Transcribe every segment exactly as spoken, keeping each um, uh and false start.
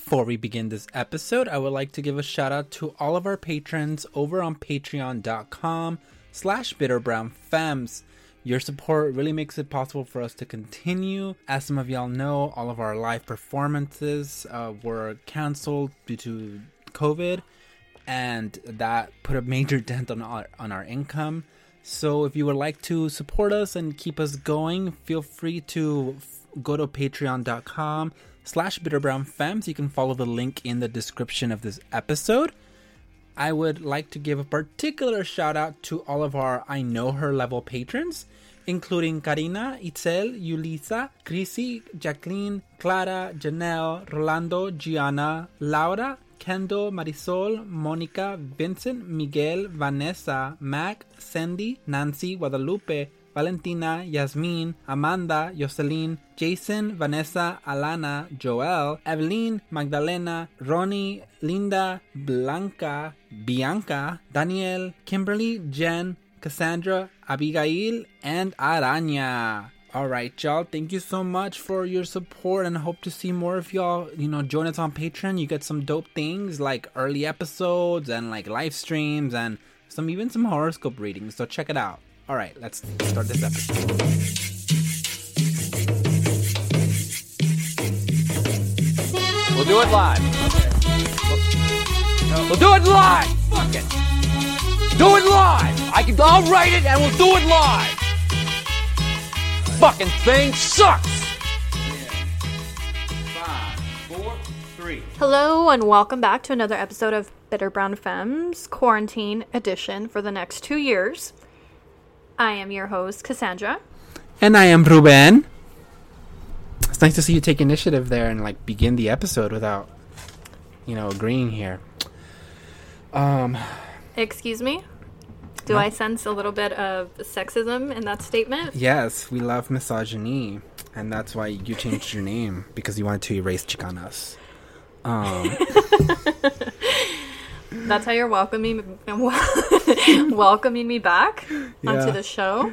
Before we begin this episode, I would like to give a shout out to all of our patrons over on patreon.com slash bitterbrownfems. Your support really makes it possible for us to continue. As some of y'all know, all of our live performances uh, were canceled due to COVID, and that put a major dent on our, on our income. So if you would like to support us and keep us going, feel free to f- go to patreon.com slash bitterbrownfems. You can follow the link in the description of this episode. I would like to give a particular shout out to all of our I Know Her level patrons, including Karina, Itzel, Yulisa, Chrissy, Jacqueline, Clara, Janelle, Rolando, Gianna, Laura, Kendall, Marisol, Monica, Vincent, Miguel, Vanessa, Mac, Sandy, Nancy, Guadalupe, Valentina, Yasmin, Amanda, Jocelyn, Jason, Vanessa, Alana, Joel, Evelyn, Magdalena, Ronnie, Linda, Blanca, Bianca, Daniel, Kimberly, Jen, Cassandra, Abigail, and Araña. Alright, y'all, thank you so much for your support, and I hope to see more of y'all, you know, join us on Patreon. You get some dope things like early episodes and like live streams and some even some horoscope readings, so check it out. Alright, let's start this episode. We'll do it live. Okay. We'll do it live! Fuck it! Do it live! I can, I'll write it and we'll do it live! Fucking thing sucks! Five, four, three. Hello and welcome back to another episode of Bitter Brown Femmes Quarantine Edition for the next two years. I am your host, Cassandra. And I am Ruben. It's nice to see you take initiative there and like begin the episode without, you know, agreeing here. Um, Excuse me? Do no. I sense a little bit of sexism in that statement? Yes, we love misogyny, and that's why you changed your name, because you wanted to erase Chicanas. Um, that's how you're welcoming welcoming me back yeah. onto the show.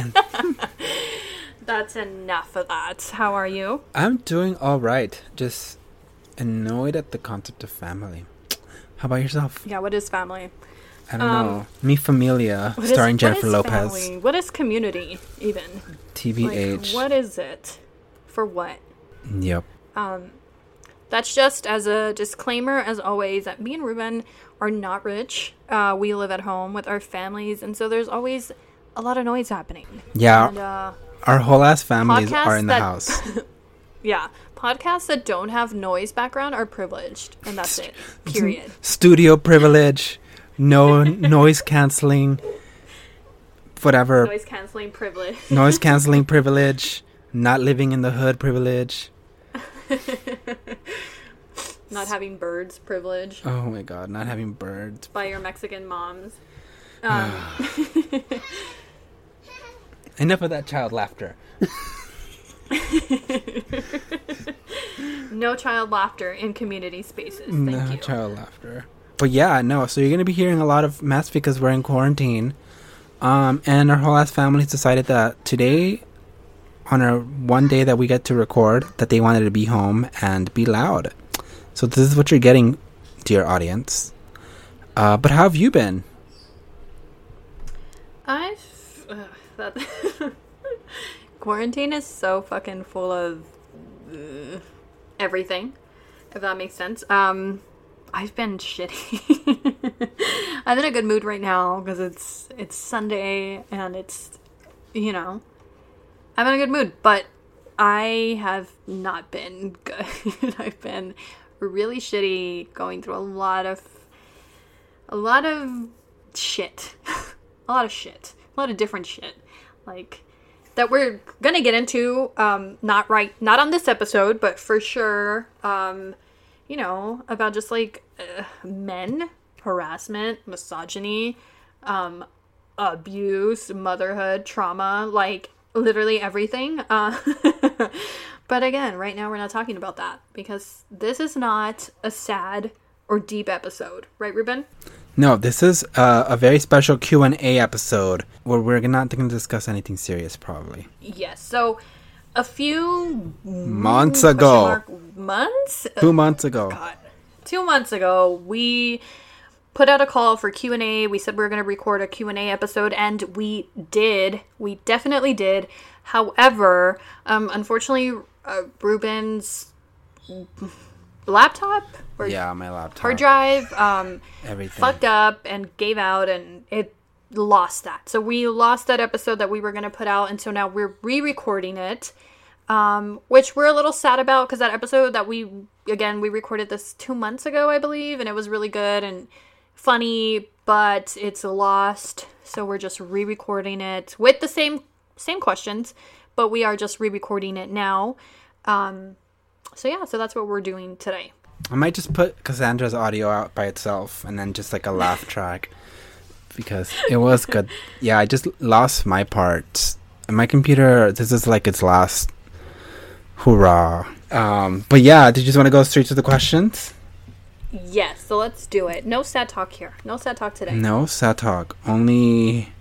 That's enough of that. How are you? I'm doing all right. Just annoyed at the concept of family. How about yourself? Yeah, what is family? I don't um, know. Mi Familia, starring is, Jennifer what is Lopez. Family? What is Community, even? T B H. Like, what is it? For what? Yep. Um, that's just as a disclaimer, as always, that me and Ruben are not rich. Uh, we live at home with our families, and so there's always a lot of noise happening. Yeah. And, uh, our whole ass families are in the that, house. Yeah. Podcasts that don't have noise background are privileged, and that's it. Period. Studio privilege. No noise canceling, whatever. Noise canceling privilege. Noise canceling privilege. Not living in the hood privilege. Not having birds privilege. Oh my god, not having birds. By your Mexican moms. Um. Enough of that child laughter. No child laughter in community spaces. Thank no you. child laughter. But yeah, no, so you're going to be hearing a lot of mess because we're in quarantine. Um, and our whole ass family's decided that today, on our one day that we get to record, that they wanted to be home and be loud. So this is what you're getting, dear audience. Uh, but how have you been? I've... Uh, that quarantine is so fucking full of uh, everything, if that makes sense. Um... I've been shitty. I'm in a good mood right now because it's it's Sunday and it's, you know, I'm in a good mood. But I have not been good. I've been really shitty, going through a lot of, a lot of shit. a lot of shit. A lot of different shit. Like, that we're gonna get into, um, not right, not on this episode, but for sure, um... you know, about just, like, uh, men, harassment, misogyny, um, abuse, motherhood, trauma, like, literally everything. Uh, but again, right now we're not talking about that, because this is not a sad or deep episode. Right, Ruben? No, this is uh, a very special Q and A episode, where we're not going to discuss anything serious, probably. Yes, so... a few months question ago. mark, months? Two months ago. God. Two months ago, we put out a call for Q and A. We said we were going to record a Q and A episode, and we did. We definitely did. However, um, unfortunately, uh, Ruben's laptop or Yeah, my laptop. hard drive um, Everything. fucked up and gave out, and it lost that. So we lost that episode that we were going to put out, and so now we're re-recording it, um, which we're a little sad about because that episode that we, again, we recorded this two months ago, I believe, and it was really good and funny, but it's lost. So we're just re-recording it with the same same questions, but we are just re-recording it now. Um, so yeah, so that's what we're doing today. I might just put Cassandra's audio out by itself and then just like a laugh track because it was good. Yeah, I just lost my part. And my computer, this is like its last hurrah. Um, but yeah, did you just want to go straight to the questions? Yes, so let's do it. No sad talk here. No sad talk today. No sad talk. Only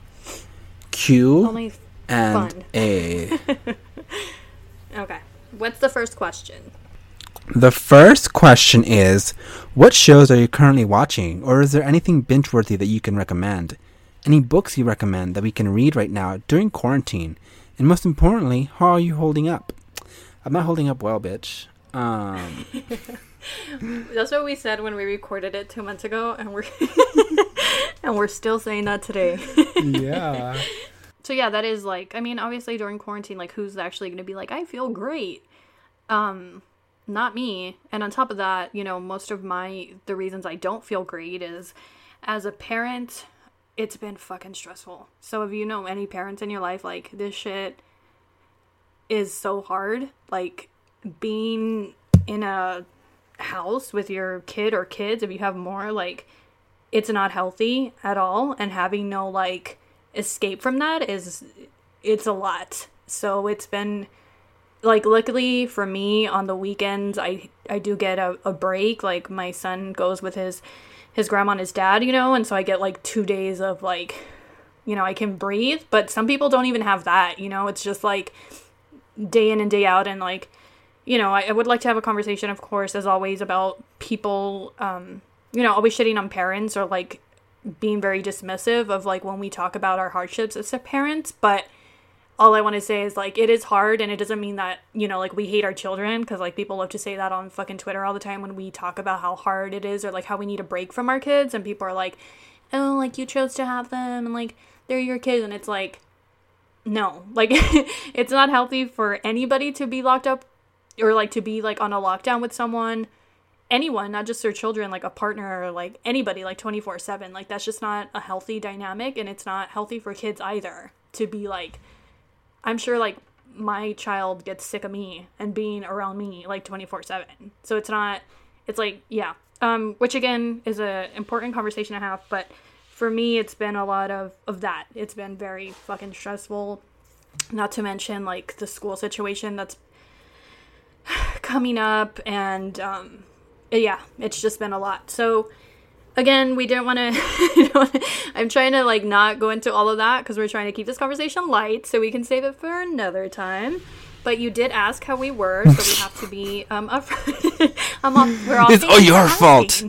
Q Only and fun. A. Okay. What's the first question? The first question is, what shows are you currently watching? Or is there anything binge-worthy that you can recommend? Any books you recommend that we can read right now during quarantine? And most importantly, how are you holding up? I'm not holding up well, bitch. Um... That's what we said when we recorded it two months ago, and we're and we're still saying that today. Yeah. So yeah, that is like, I mean, obviously during quarantine, like, who's actually going to be like, I feel great? Um, not me. And on top of that, you know, most of my, the reasons I don't feel great is, as a parent, it's been fucking stressful. So if you know any parents in your life, like, this shit is so hard. Like, being in a house with your kid or kids, if you have more, like, it's not healthy at all, and having no, like, escape from that is, it's a lot. So it's been, like, luckily for me, on the weekends, I I do get a, a break. Like, my son goes with his his grandma and his dad, you know, and so I get, like, two days of, like, you know, I can breathe. But some people don't even have that, you know. It's just, like, day in and day out, and, like, you know, I, I would like to have a conversation, of course, as always, about people, um, you know, always shitting on parents or, like, being very dismissive of, like, when we talk about our hardships as a parents. But all I want to say is, like, it is hard, and it doesn't mean that, you know, like, we hate our children, because, like, people love to say that on fucking Twitter all the time when we talk about how hard it is, or, like, how we need a break from our kids, and people are like, oh, like, you chose to have them, and, like, they're your kids, and it's like, no, like, it's not healthy for anybody to be locked up, or, like, to be, like, on a lockdown with someone, anyone, not just their children, like, a partner, or, like, anybody, like, twenty-four seven. Like, that's just not a healthy dynamic, and it's not healthy for kids either, to be, like, I'm sure, like, my child gets sick of me and being around me, like, twenty-four seven. So it's not, it's, like, yeah. Um, which, again, is a important conversation to have, but for me, it's been a lot of, of that. It's been very fucking stressful, not to mention, like, the school situation that's coming up, and um yeah, it's just been a lot. So again, we didn't want to I'm trying to, like, not go into all of that because we're trying to keep this conversation light so we can save it for another time. But you did ask how we were, so we have to be um up I'm all, we're all It's all your fault.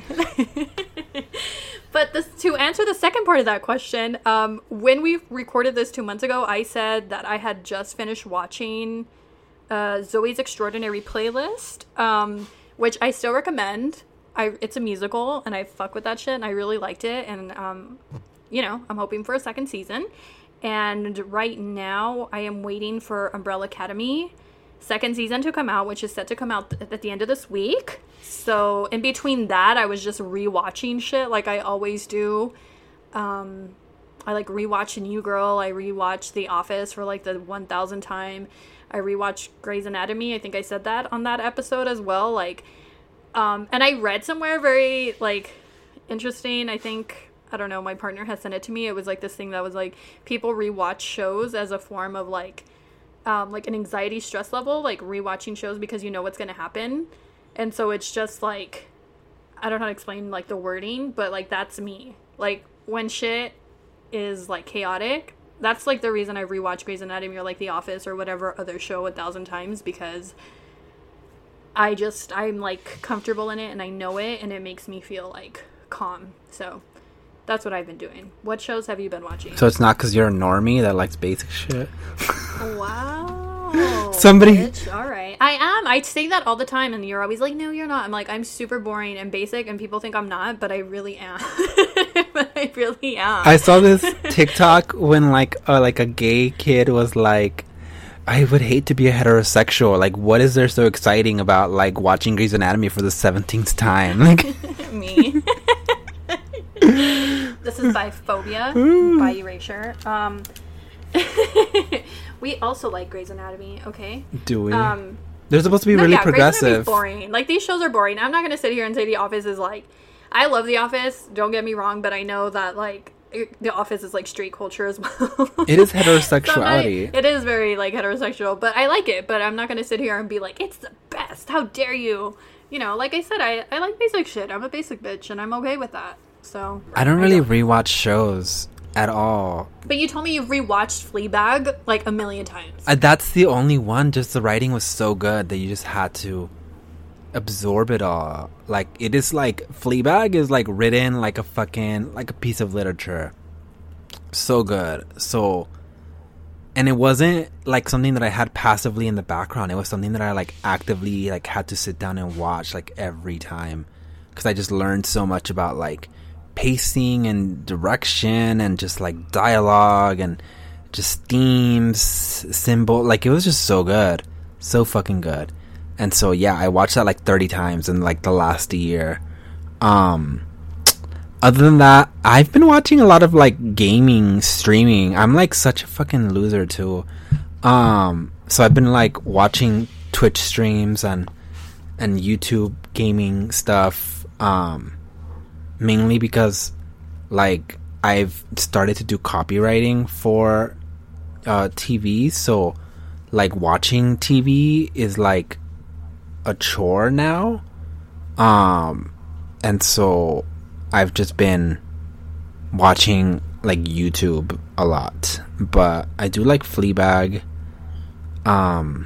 But this, to answer the second part of that question, um when we recorded this two months ago, I said that I had just finished watching Uh, Zoe's Extraordinary Playlist, um, which I still recommend. I it's a musical, and I fuck with that shit, and I really liked it, and, um, you know, I'm hoping for a second season. And right now, I am waiting for Umbrella Academy second season to come out, which is set to come out th- at the end of this week. So, in between that, I was just rewatching shit, like I always do. Um, I, like, rewatch New Girl, I rewatch The Office for, like, the one thousandth time. I rewatched Grey's Anatomy. I think I said that on that episode as well. Like, um, and I read somewhere very, like, interesting. I think, I don't know, my partner has sent it to me. It was, like, this thing that was, like, people rewatch shows as a form of, like, um, like, an anxiety stress level. Like, rewatching shows because you know what's going to happen. And so it's just, like, I don't know how to explain, like, the wording, but, like, that's me. Like, when shit is, like, chaotic, that's like the reason I rewatch Grey's Anatomy or like The Office or whatever other show a thousand times, because I just, I'm like comfortable in it and I know it and it makes me feel like calm. So that's what I've been doing. What shows have you been watching? So it's not because you're a normie that likes basic shit? Wow. Somebody. Bitch. All right. I am. I say that all the time and you're always like, no, you're not. I'm like, I'm super boring and basic and people think I'm not, but I really am. But I really am. I saw this TikTok when like uh, like a gay kid was like, I would hate to be a heterosexual. Like, what is there so exciting about like watching Grey's Anatomy for the seventeenth time? Like me. This is biphobia, by erasure. Um, we also like Grey's Anatomy, okay? Do we? Um, They're supposed to be no, really yeah, progressive. Grey's Anatomy's boring. Like, these shows are boring. I'm not gonna sit here and say The Office is like. I love The Office. Don't get me wrong, but I know that like it, The Office is like straight culture as well. It is heterosexuality. So I, it is very like heterosexual, but I like it. But I'm not gonna sit here and be like, it's the best. How dare you? You know, like I said, I I like basic shit. I'm a basic bitch, and I'm okay with that. So I don't really rewatch shows at all. But you told me you've rewatched Fleabag like a million times. Uh, that's the only one. Just the writing was so good that you just had to absorb it all. Like, it is like Fleabag is like written like a fucking like a piece of literature. So good. So, and it wasn't like something that I had passively in the background. It was something that I like actively like had to sit down and watch like every time, because I just learned so much about like pacing and direction and just like dialogue and just themes, symbol. Like, it was just so good, so fucking good. And so yeah, I watched that like thirty times in like the last year. Um other than that, I've been watching a lot of like gaming streaming. I'm like such a fucking loser too. Um so I've been like watching Twitch streams and and YouTube gaming stuff, um mainly because like I've started to do copywriting for uh T V, so like watching T V is like a chore now. Um and so I've just been watching like YouTube a lot. But I do like Fleabag. Um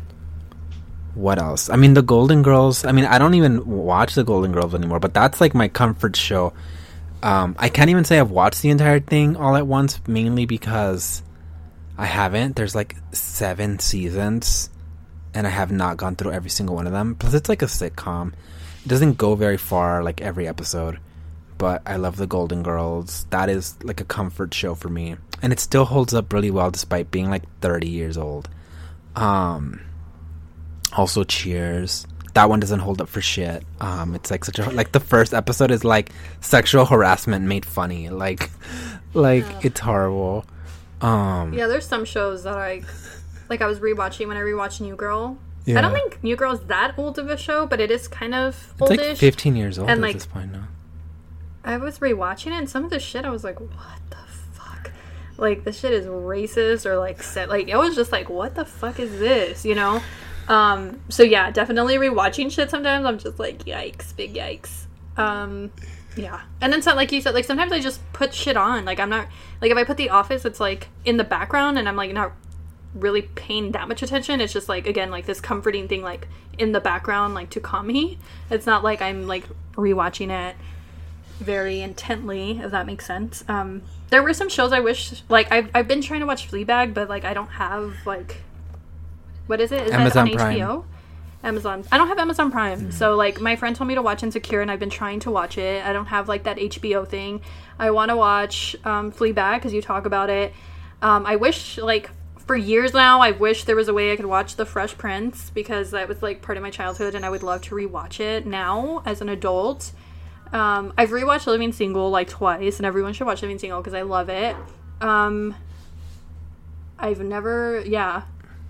what else? I mean, the Golden Girls. I mean, I don't even watch the Golden Girls anymore, but that's like my comfort show. Um, I can't even say I've watched the entire thing all at once, mainly because I haven't. There's like seven seasons, and I have not gone through every single one of them. Plus, it's like a sitcom. It doesn't go very far, like every episode. But I love the Golden Girls. That is like a comfort show for me. And it still holds up really well despite being like thirty years old. Um... Also, Cheers. That one doesn't hold up for shit. Um, it's like such a like the first episode is like sexual harassment made funny. Like, like yeah. It's horrible. Um, yeah, there's some shows that I like. I was rewatching when I rewatched New Girl. Yeah. I don't think New Girl is that old of a show, but it is kind of it's oldish. Like fifteen years old and at like, this point now. I was rewatching it, and some of the shit I was like, what the fuck? Like, this shit is racist or like set. Like, I was just like, what the fuck is this? You know. Um, so yeah, definitely rewatching shit sometimes I'm just like, yikes, big yikes. Um, yeah. And then so, like you said, like sometimes I just put shit on. Like I'm not, like if I put The Office, it's like in the background and I'm like not really paying that much attention. It's just like, again, like this comforting thing, like in the background, like to calm me. It's not like I'm like rewatching it very intently, if that makes sense. Um, there were some shows I wish, like I've, I've been trying to watch Fleabag, but like I don't have like, what is it? Is Amazon that on Prime. H B O? Amazon. I don't have Amazon Prime. Mm. So, like, my friend told me to watch Insecure, and I've been trying to watch it. I don't have, like, that H B O thing. I want to watch um, Fleabag, because you talk about it. Um, I wish, like, for years now, I wish there was a way I could watch The Fresh Prince, because that was, like, part of my childhood, and I would love to rewatch it now as an adult. Um, I've rewatched Living Single, like, twice, and everyone should watch Living Single, because I love it. Um, I've never, yeah...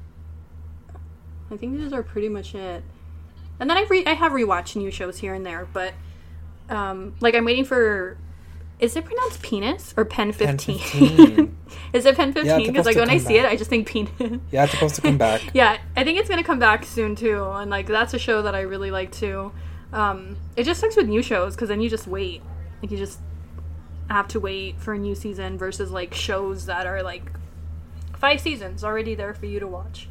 I think these are pretty much it. And then I re- I have rewatched new shows here and there, but um, like I'm waiting for. Is it pronounced penis or pen fifteen? pen fifteen. Is it pen fifteen? Because yeah, like when I see back. it, I just think penis. Yeah, it's supposed to come back. Yeah, I think it's gonna come back soon too, and like that's a show that I really like too. Um, it just sucks with new shows because then you just wait, like you just. have to wait for a new season versus like shows that are like five seasons already there for you to watch.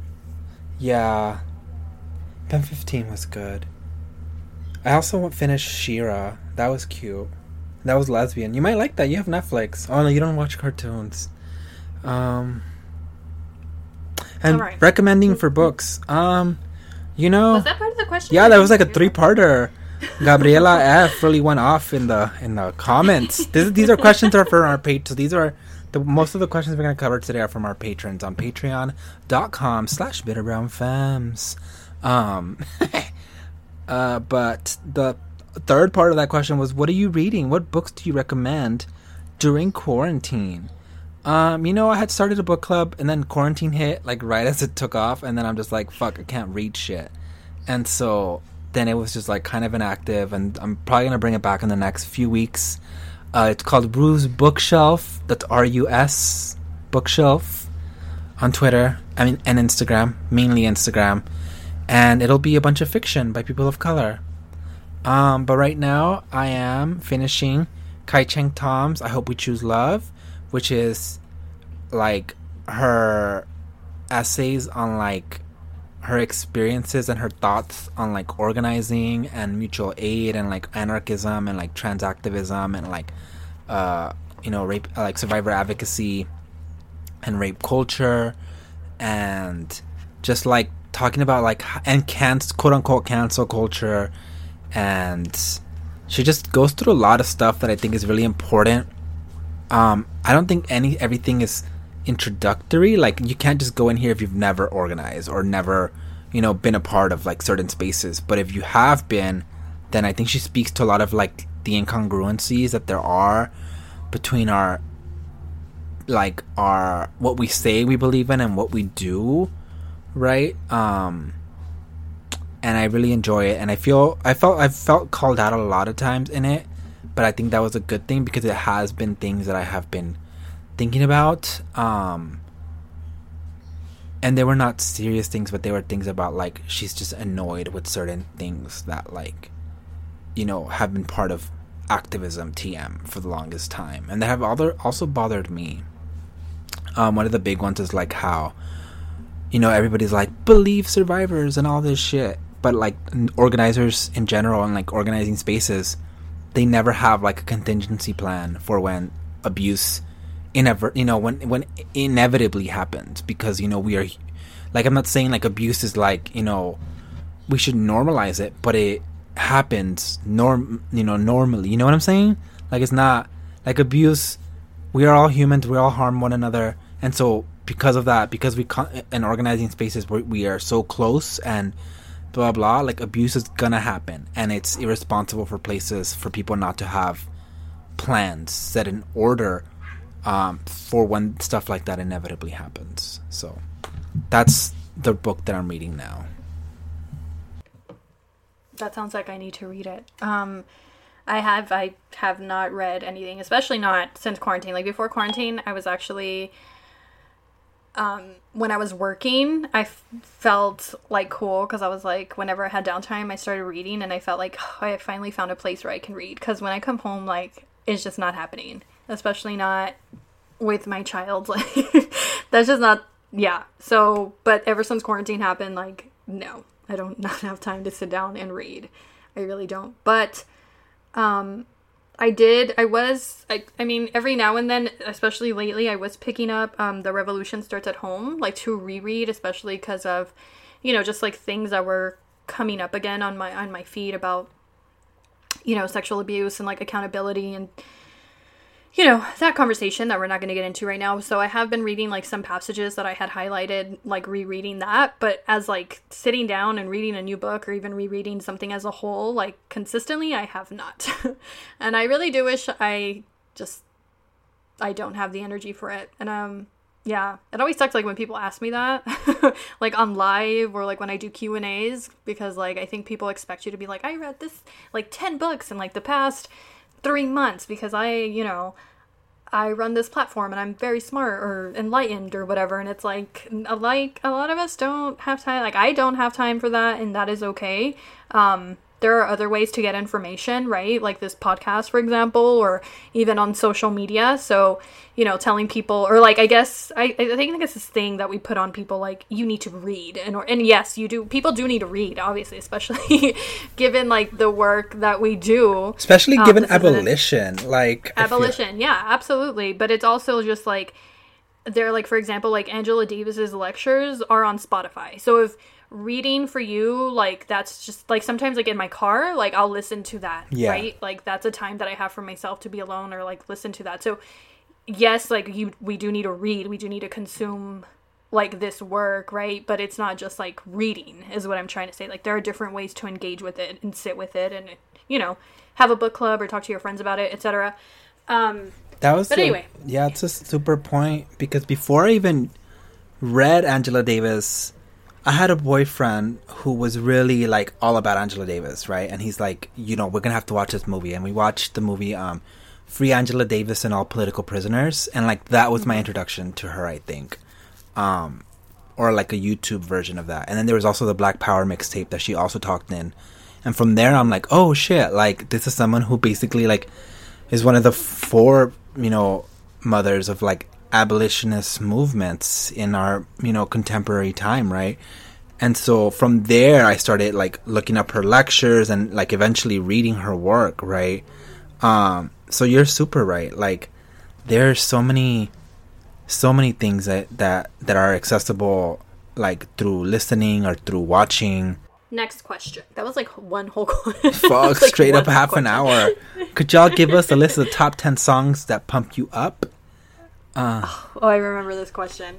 Yeah. Ben fifteen was good. I also finished She-Ra. That was cute. That was lesbian. You might like that. You have Netflix. Oh no, you don't watch cartoons. Um, and right. recommending for books. Um, you know, was that part of the question? Yeah, that was like a three-parter. Gabriela F really went off in the in the comments. This, these are questions that are for our page. So these are the most of the questions we're going to cover today are from our patrons on patreon.com slash bitterbrownfems. Um, uh, but the third part of that question was, what are you reading? What books do you recommend during quarantine? Um, you know, I had started a book club and then quarantine hit like right as it took off, and then I'm just like, fuck, I can't read shit. And so then it was just like kind of inactive, and I'm probably going to bring it back in the next few weeks. Uh, it's called Ru's Bookshelf. That's R U S Bookshelf on Twitter, I mean, and Instagram, mainly Instagram. And it'll be a bunch of fiction by people of color. Um, but right now I am finishing Kai Cheng Tom's I Hope We Choose Love, which is like her essays on like her experiences and her thoughts on like organizing and mutual aid and like anarchism and like transactivism and like uh you know rape, like survivor advocacy and rape culture, and just like talking about like and can quote unquote cancel culture. And she just goes through a lot of stuff that I think is really important. um I don't think any everything is introductory. Like, you can't just go in here if you've never organized or never, you know, been a part of like certain spaces. But if you have been, then I think she speaks to a lot of like the incongruencies that there are between our like our what we say we believe in and what we do, right? Um and I really enjoy it, and I feel I felt I felt called out a lot of times in it, but I think that was a good thing because it has been things that I have been thinking about, um and they were not serious things, but they were things about like she's just annoyed with certain things that like, you know, have been part of activism T M for the longest time, and they have other also bothered me. Um one of the big ones is like how, you know, everybody's like believe survivors and all this shit, but like organizers in general and like organizing spaces, they never have like a contingency plan for when abuse inever you know when when inevitably happens, because, you know, we are like, I'm not saying like abuse is like, you know, we should normalize it, but it happens norm you know normally, you know what I'm saying? Like, it's not like abuse, we are all humans, we all harm one another, and so because of that, because we con- in organizing spaces where we are so close and blah blah, like abuse is gonna happen, and it's irresponsible for places for people not to have plans set in order um, for when stuff like that inevitably happens. So that's the book that I'm reading now. That sounds like I need to read it. Um, I have I have not read anything, especially not since quarantine. Like before quarantine, I was actually. Um, when I was working, I f- felt like cool because I was like, whenever I had downtime, I started reading, and I felt like oh, I finally found a place where I can read. Because when I come home, like, it's just not happening, especially not with my child. Like, that's just not, yeah. So, but ever since quarantine happened, like, no, I don't not have time to sit down and read. I really don't. But, um, I did, I was, I, I mean, every now and then, especially lately, I was picking up um, The Revolution Starts at Home, like, to reread, especially because of, you know, just, like, things that were coming up again on my, on my feed about, you know, sexual abuse and, like, accountability and, you know, that conversation that we're not going to get into right now. So I have been reading, like, some passages that I had highlighted, like, rereading that. But as, like, sitting down and reading a new book or even rereading something as a whole, like, consistently, I have not. And I really do wish I just, I don't have the energy for it. And, um, yeah, it always sucks, like, when people ask me that, like, on live or, like, when I do Q and A's, because, like, I think people expect you to be like, I read this, like, ten books in, like, the past three months because I, you know, I run this platform and I'm very smart or enlightened or whatever. And it's like, like a lot of us don't have time. Like, I don't have time for that, and that is okay. Um, there are other ways to get information, right? Like this podcast, for example, or even on social media. So, you know, telling people, or like, I guess, I, I think it's this thing that we put on people, like, you need to read. And, or, and yes, you do, people do need to read, obviously, especially given like the work that we do. Especially um, given abolition, like. Abolition, feel- yeah, absolutely. But it's also just like, they're like, for example, like Angela Davis's lectures are on Spotify. So if reading for you, like, that's just like sometimes like in my car, like I'll listen to that, yeah. right? Like that's a time that I have for myself to be alone or like listen to that. So yes, like you we do need to read, we do need to consume like this work, right? But it's not just like reading is what I'm trying to say. Like there are different ways to engage with it and sit with it and, you know, have a book club or talk to your friends about it, etc. Um that was but a, anyway, yeah, it's a super point, because before I even read Angela Davis, I had a boyfriend who was really like all about Angela Davis, right? And he's like, you know, we're gonna have to watch this movie, and we watched the movie um Free Angela Davis and All Political Prisoners, and like that was my introduction to her, I think. Um or like a YouTube version of that. And then there was also the Black Power mixtape that she also talked in. And from there I'm like, oh shit, like this is someone who basically like is one of the four, you know, mothers of like abolitionist movements in our, you know, contemporary time, right? And so from there I started like looking up her lectures and like eventually reading her work, right? Um so you're super right. Like there's so many so many things that that that are accessible like through listening or through watching. Next question. That was like one whole question. Fuck, like straight up half question. an hour. Could y'all give us a list of the top ten songs that pump you up? Uh. Oh, I remember this question.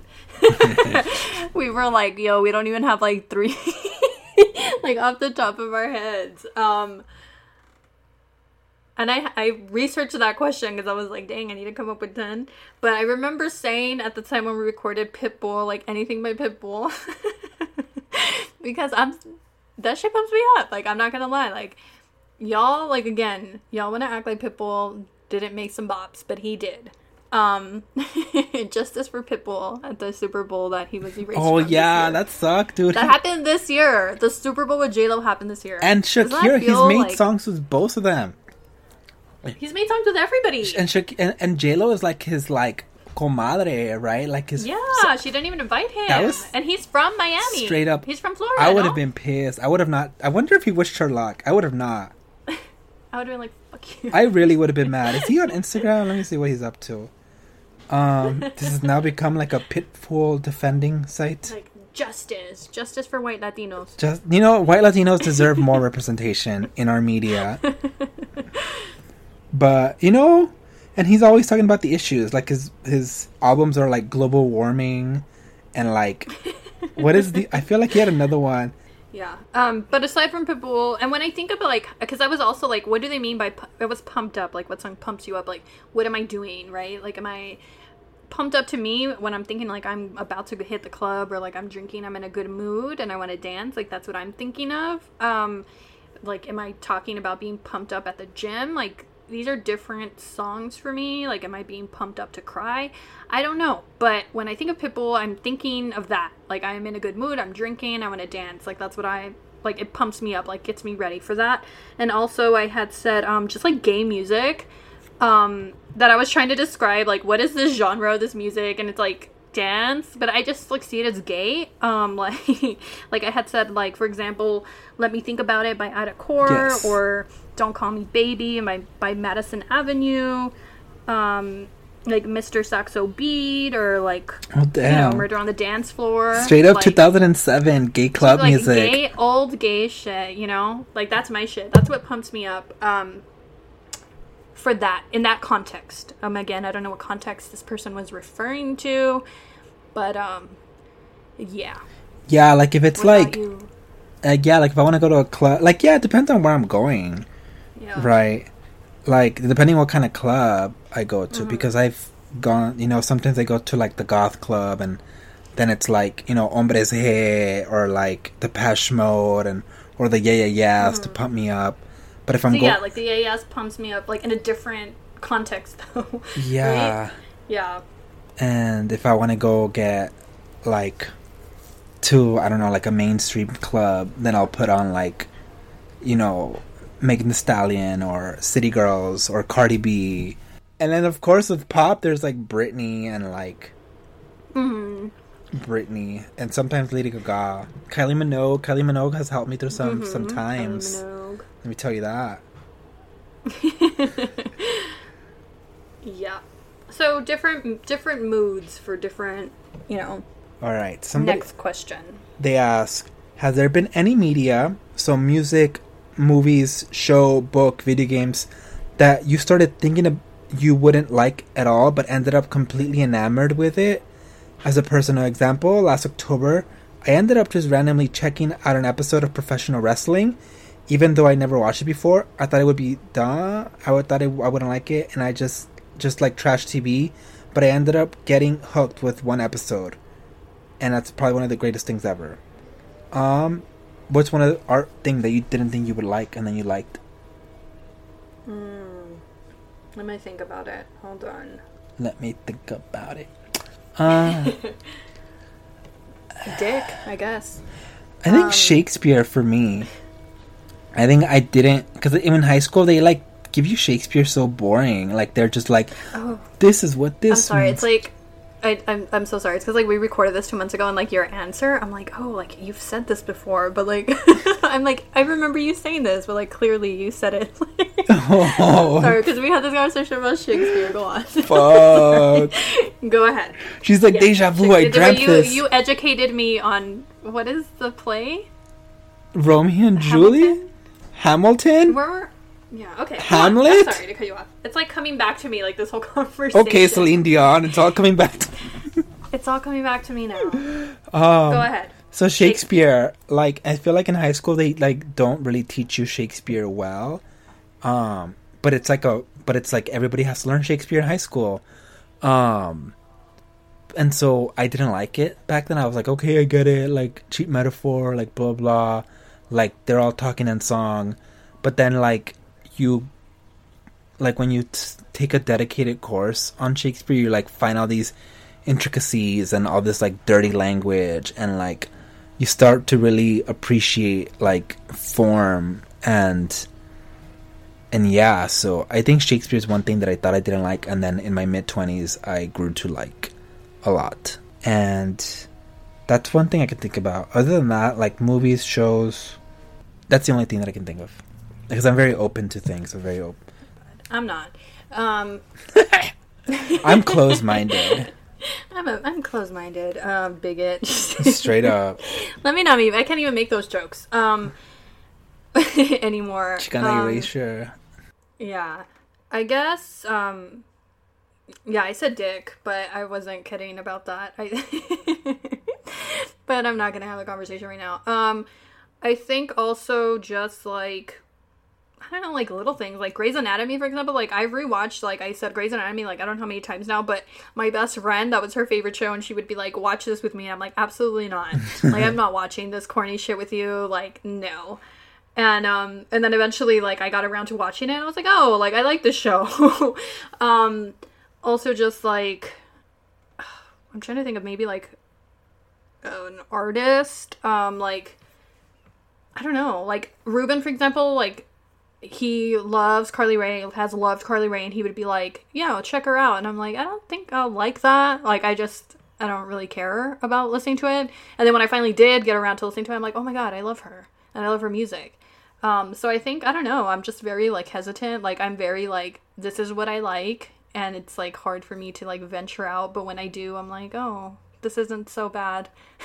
We were like, yo, we don't even have like three like off the top of our heads. Um and I I researched that question because I was like, dang, I need to come up with ten. But I remember saying at the time when we recorded Pitbull, like anything by Pitbull. Because I'm that shit pumps me up. Like I'm not gonna lie. Like y'all, like again, y'all wanna act like Pitbull didn't make some bops, but he did. Um, justice for Pitbull at the Super Bowl that he was erased. Oh from yeah, that sucked, dude. That happened this year. The Super Bowl with J Lo happened this year. And Shakira, he's made like, songs with both of them. He's made songs with everybody. And Shak- and, and J Lo is like his like comadre, right? Like his. Yeah, so, she didn't even invite him. That was and he's from Miami. Straight up, he's from Florida. I would no? have been pissed. I would have not. I wonder if he wished her luck. I would have not. I would have been like, fuck you. I really would have been mad. Is he on Instagram? Let me see what he's up to. Um, this has now become like a Pitbull defending site. Like justice, justice for white Latinos. Just you know, white Latinos deserve more representation in our media. But you know, and he's always talking about the issues. Like his his albums are like global warming, and like what is the? I feel like he had another one. Yeah. Um. But aside from Pitbull, and when I think about like, because I was also like, what do they mean by? Pu- I was pumped up. Like, what song pumps you up? Like, what am I doing? Right? Like, am I pumped up to me when I'm thinking like I'm about to hit the club or like I'm drinking, I'm in a good mood and I want to dance? Like that's what I'm thinking of. Um, like, am I talking about being pumped up at the gym? Like, these are different songs for me. Like, am I being pumped up to cry? I don't know. But when I think of Pitbull, I'm thinking of that. Like, I'm in a good mood. I'm drinking. I want to dance. Like, that's what I, like, it pumps me up. Like, gets me ready for that. And also, I had said, um, just, like, gay music. Um, that I was trying to describe, like, what is this genre of this music? And it's, like, dance. But I just, like, see it as gay. Um, like, like I had said, like, for example, Let Me Think About It by Ada Core. Yes. Or Don't Call Me Baby by, by Madison Avenue, um, like Mister Saxo Beat, or like, oh, damn. you know, Murder on the Dance Floor. Straight up like, two thousand seven gay club like music. Gay, old gay shit, you know? Like, that's my shit. That's what pumps me up, um, for that, in that context. Um, again, I don't know what context this person was referring to, but, um, yeah. Yeah, like if it's What about like... you? Uh, yeah, like if I want to go to a club, like yeah, it depends on where I'm going, Yeah. right? Like depending what kind of club I go to, Mm-hmm. because I've gone, you know, sometimes I go to like the goth club, and then it's like, you know, Hombres G or like Depeche Mode and or the Yeah Yeah Yeahs Mm-hmm. to pump me up. But if I'm So, going, yeah, like the Yeah Yeahs pumps me up, like in a different context, though. yeah, Right? Yeah. and if I want to go get like to I don't know like a mainstream club, then I'll put on like you know, Megan Thee Stallion or City Girls or Cardi B. And then, of course, with pop, there's, like, Britney and, like... Mm-hmm. Britney. And sometimes Lady Gaga. Kylie Minogue. Kylie Minogue has helped me through some, Mm-hmm. some times. Kylie Minogue. Let me tell you that. Yeah. So, different different moods for different, you know... All right. Somebody, next question. They ask, has there been any media, so music, movies, show, book, video games, that you started thinking of you wouldn't like at all, but ended up completely enamored with it? As a personal example, last October, I ended up just randomly checking out an episode of professional wrestling, even though I never watched it before. I thought it would be duh. I would thought it, I wouldn't like it, and I just just like trash T V. But I ended up getting hooked with one episode, and that's probably one of the greatest things ever. Um, what's one of the art thing that you didn't think you would like and then you liked? Hmm. Let me think about it. Hold on. Let me think about it. Uh, Dick, I guess. I think Um, Shakespeare for me. I think I didn't, because in high school they like give you Shakespeare so boring. Like they're just like, Oh, this is what this. I'm sorry. means. It's like, I, I'm I'm so sorry. It's because like we recorded this two months ago, and like your answer, I'm like, oh, like you've said this before, but like, I'm like, I remember you saying this, but like clearly you said it. Oh, Sorry, because we had this conversation about Shakespeare. Go on. fuck. Go ahead. She's like, Yeah. deja vu. I Shakespeare, dreamt you, this. You educated me on what is the play? Romeo and Juliet. Hamilton. Where? Yeah. Okay. go on. Hamlet? I'm sorry to cut you off. It's like coming back to me, like this whole conversation. Okay, Celine Dion. It's all coming back. To- It's all coming back to me now. um, Go ahead. So Shakespeare, like I feel like in high school they like don't really teach you Shakespeare well, um, but it's like a but it's like everybody has to learn Shakespeare in high school, um, and so I didn't like it back then. I was like, okay, I get it, like cheap metaphor, like blah blah, like they're all talking in song, but then like you, like when you t- take a dedicated course on Shakespeare, you like find all these intricacies and all this like dirty language, and like you start to really appreciate like form and and yeah, so I think Shakespeare is one thing that I thought I didn't like, and then in my mid twenties I grew to like a lot, and that's one thing I can think about. Other than that, like movies, shows, that's the only thing that I can think of, because I'm very open to things. I'm very open. I'm not. Um, I'm closed-minded. I'm a, I'm close-minded, uh, bigot. Straight up. Let me not be. I can't even make those jokes um, anymore. Chicana Um, erasure. Yeah, I guess. Um, yeah, I said dick, but I wasn't kidding about that. I but I'm not gonna have a conversation right now. Um, I think also just like. I don't know, like little things, like Grey's Anatomy, for example. Like I've rewatched, like I said, Grey's Anatomy, like I don't know how many times now, but my best friend, that was her favorite show, and she would be like, watch this with me. And I'm like, absolutely not. Like I'm not watching this corny shit with you. Like no. And um, and then eventually, like I got around to watching it, and I was like, oh, like I like this show. um, also just like, I'm trying to think of maybe like an artist. Um, like I don't know, like Ruben, for example, like. He loves Carly Rae, has loved Carly Rae, and he would be like, yeah, check her out. And I'm like, I don't think I'll like that. Like, I just, I don't really care about listening to it. And then when I finally did get around to listening to it, I'm like, oh my god, I love her. And I love her music. Um, so I think, I don't know, I'm just very, like, hesitant. Like, I'm very, like, this is what I like. And it's, like, hard for me to, like, venture out. But when I do, I'm like, oh, this isn't so bad.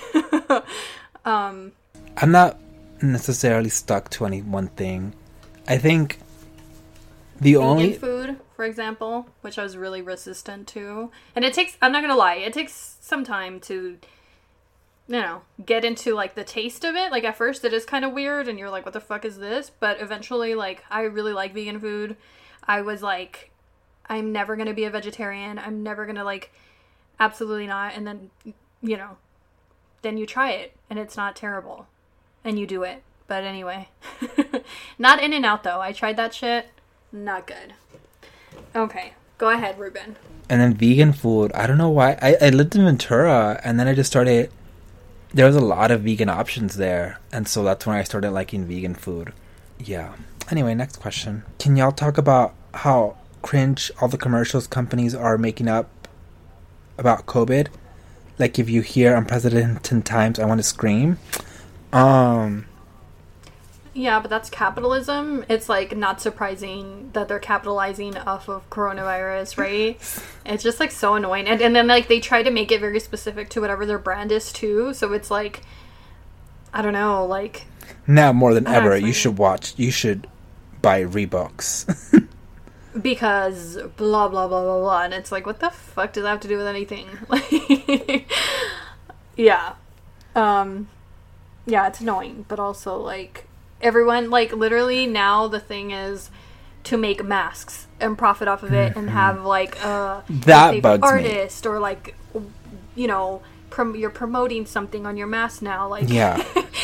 um, I'm not necessarily stuck to any one thing. I think the vegan only food, for example, which I was really resistant to. And it takes, I'm not gonna lie, it takes some time to, you know, get into, like, the taste of it. Like, at first it is kind of weird, and you're like, what the fuck is this? But eventually, like, I really like vegan food. I was like, I'm never gonna be a vegetarian. I'm never gonna, like, absolutely not. And then, you know, then you try it, and it's not terrible. And you do it. But anyway. Not In-N-Out, though. I tried that shit. Not good. Okay. Go ahead, Ruben. and then vegan food. I don't know why. I, I lived in Ventura, and then I just started. There was a lot of vegan options there, and so that's when I started liking vegan food. Yeah. Anyway, next question. Can y'all talk about how cringe all the commercials companies are making up about COVID? Like, if you hear unprecedented times, I want to scream. Um... Yeah, but that's capitalism. It's, like, not surprising that they're capitalizing off of coronavirus, right? It's just, like, so annoying. And, and then, like, they try to make it very specific to whatever their brand is, too. So it's, like, I don't know, like... Now, more than ever, you should watch, you should buy Reeboks. Because blah, blah, blah, blah, blah. And it's, like, what the fuck does that have to do with anything? Like, yeah. Um, yeah, it's annoying. But also, like... Everyone, like, literally now the thing is to make masks and profit off of it mm-hmm. and have, like, a that bugs artist me. Or, like, you know, prom- you're promoting something on your mask now. Like, yeah.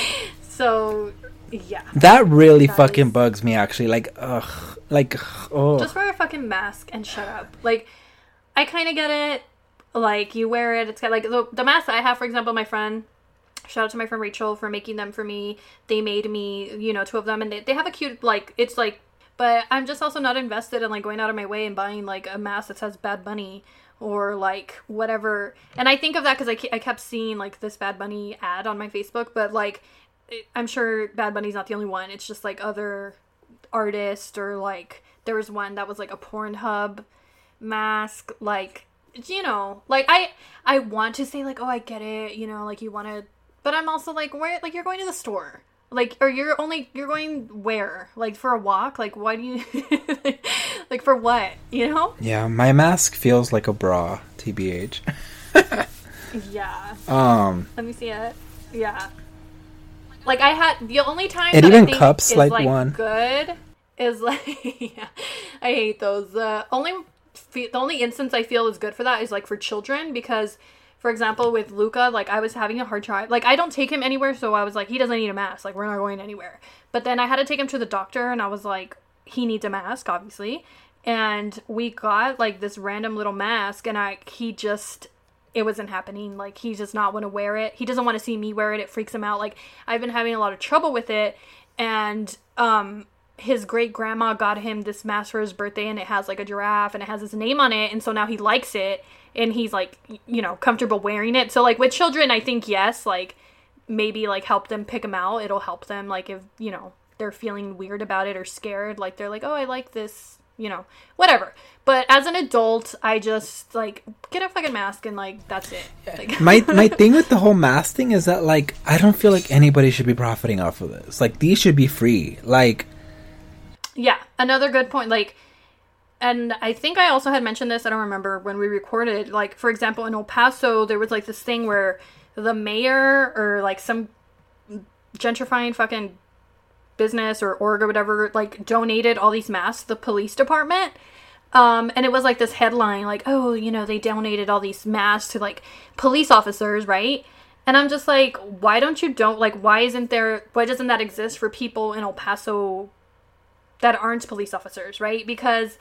So, yeah. That really that fucking is... bugs me, actually. Like, ugh. Like, oh. Just wear a fucking mask and shut up. Like, I kind of get it. Like, you wear it. It's got, like, the, the mask I have, for example, my friend... Shout out to my friend Rachel for making them for me. They made me, you know, two of them. And they, they have a cute, like, it's like... But I'm just also not invested in, like, going out of my way and buying, like, a mask that says Bad Bunny. Or, like, whatever. And I think of that because I, I kept seeing, like, this Bad Bunny ad on my Facebook. But, like, I'm sure Bad Bunny's not the only one. It's just, like, other artists. Or, like, there was one that was, like, a Pornhub mask. Like, you know. Like, I, I want to say, like, oh, I get it. You know, like, you want to... But I'm also like, where, like, you're going to the store. Like, or you're only, you're going where? Like, for a walk? Like, why do you, like, for what? You know? Yeah, my mask feels like a bra, T B H. Yeah. Um. Let me see it. Yeah. Like, I had, the only time it that even I think cups is, like, like, one. good is, like, yeah, I hate those. Uh, only, the only instance I feel is good for that is, like, for children, because... For example, with Luca, like, I was having a hard time. Like, I don't take him anywhere, so I was like, he doesn't need a mask. Like, we're not going anywhere. But then I had to take him to the doctor, and I was like, he needs a mask, obviously. And we got, like, this random little mask, and I, he just, it wasn't happening. Like, he does not want to wear it. He doesn't want to see me wear it. It freaks him out. Like, I've been having a lot of trouble with it. And, um... his great grandma got him this mask for his birthday, and it has like a giraffe and it has his name on it, and so now he likes it and he's like, you know, comfortable wearing it. So like with children, I think yes, like maybe like help them pick them out. It'll help them, like, if, you know, they're feeling weird about it or scared, like they're like, oh, I like this, you know, whatever. But as an adult, I just like get a fucking mask and like that's it. Like- my my thing with the whole mask thing is that like I don't feel like anybody should be profiting off of this. Like, these should be free. Like, yeah, another good point. Like, and I think I also had mentioned this, I don't remember when we recorded, like, for example, in El Paso, there was like this thing where the mayor or like some gentrifying fucking business or org or whatever, like, donated all these masks to the police department. Um, and it was like this headline, like, oh, you know, they donated all these masks to like police officers, right? And I'm just like, why don't you don't, like, why isn't there, why doesn't that exist for people in El Paso that aren't police officers, right? Because,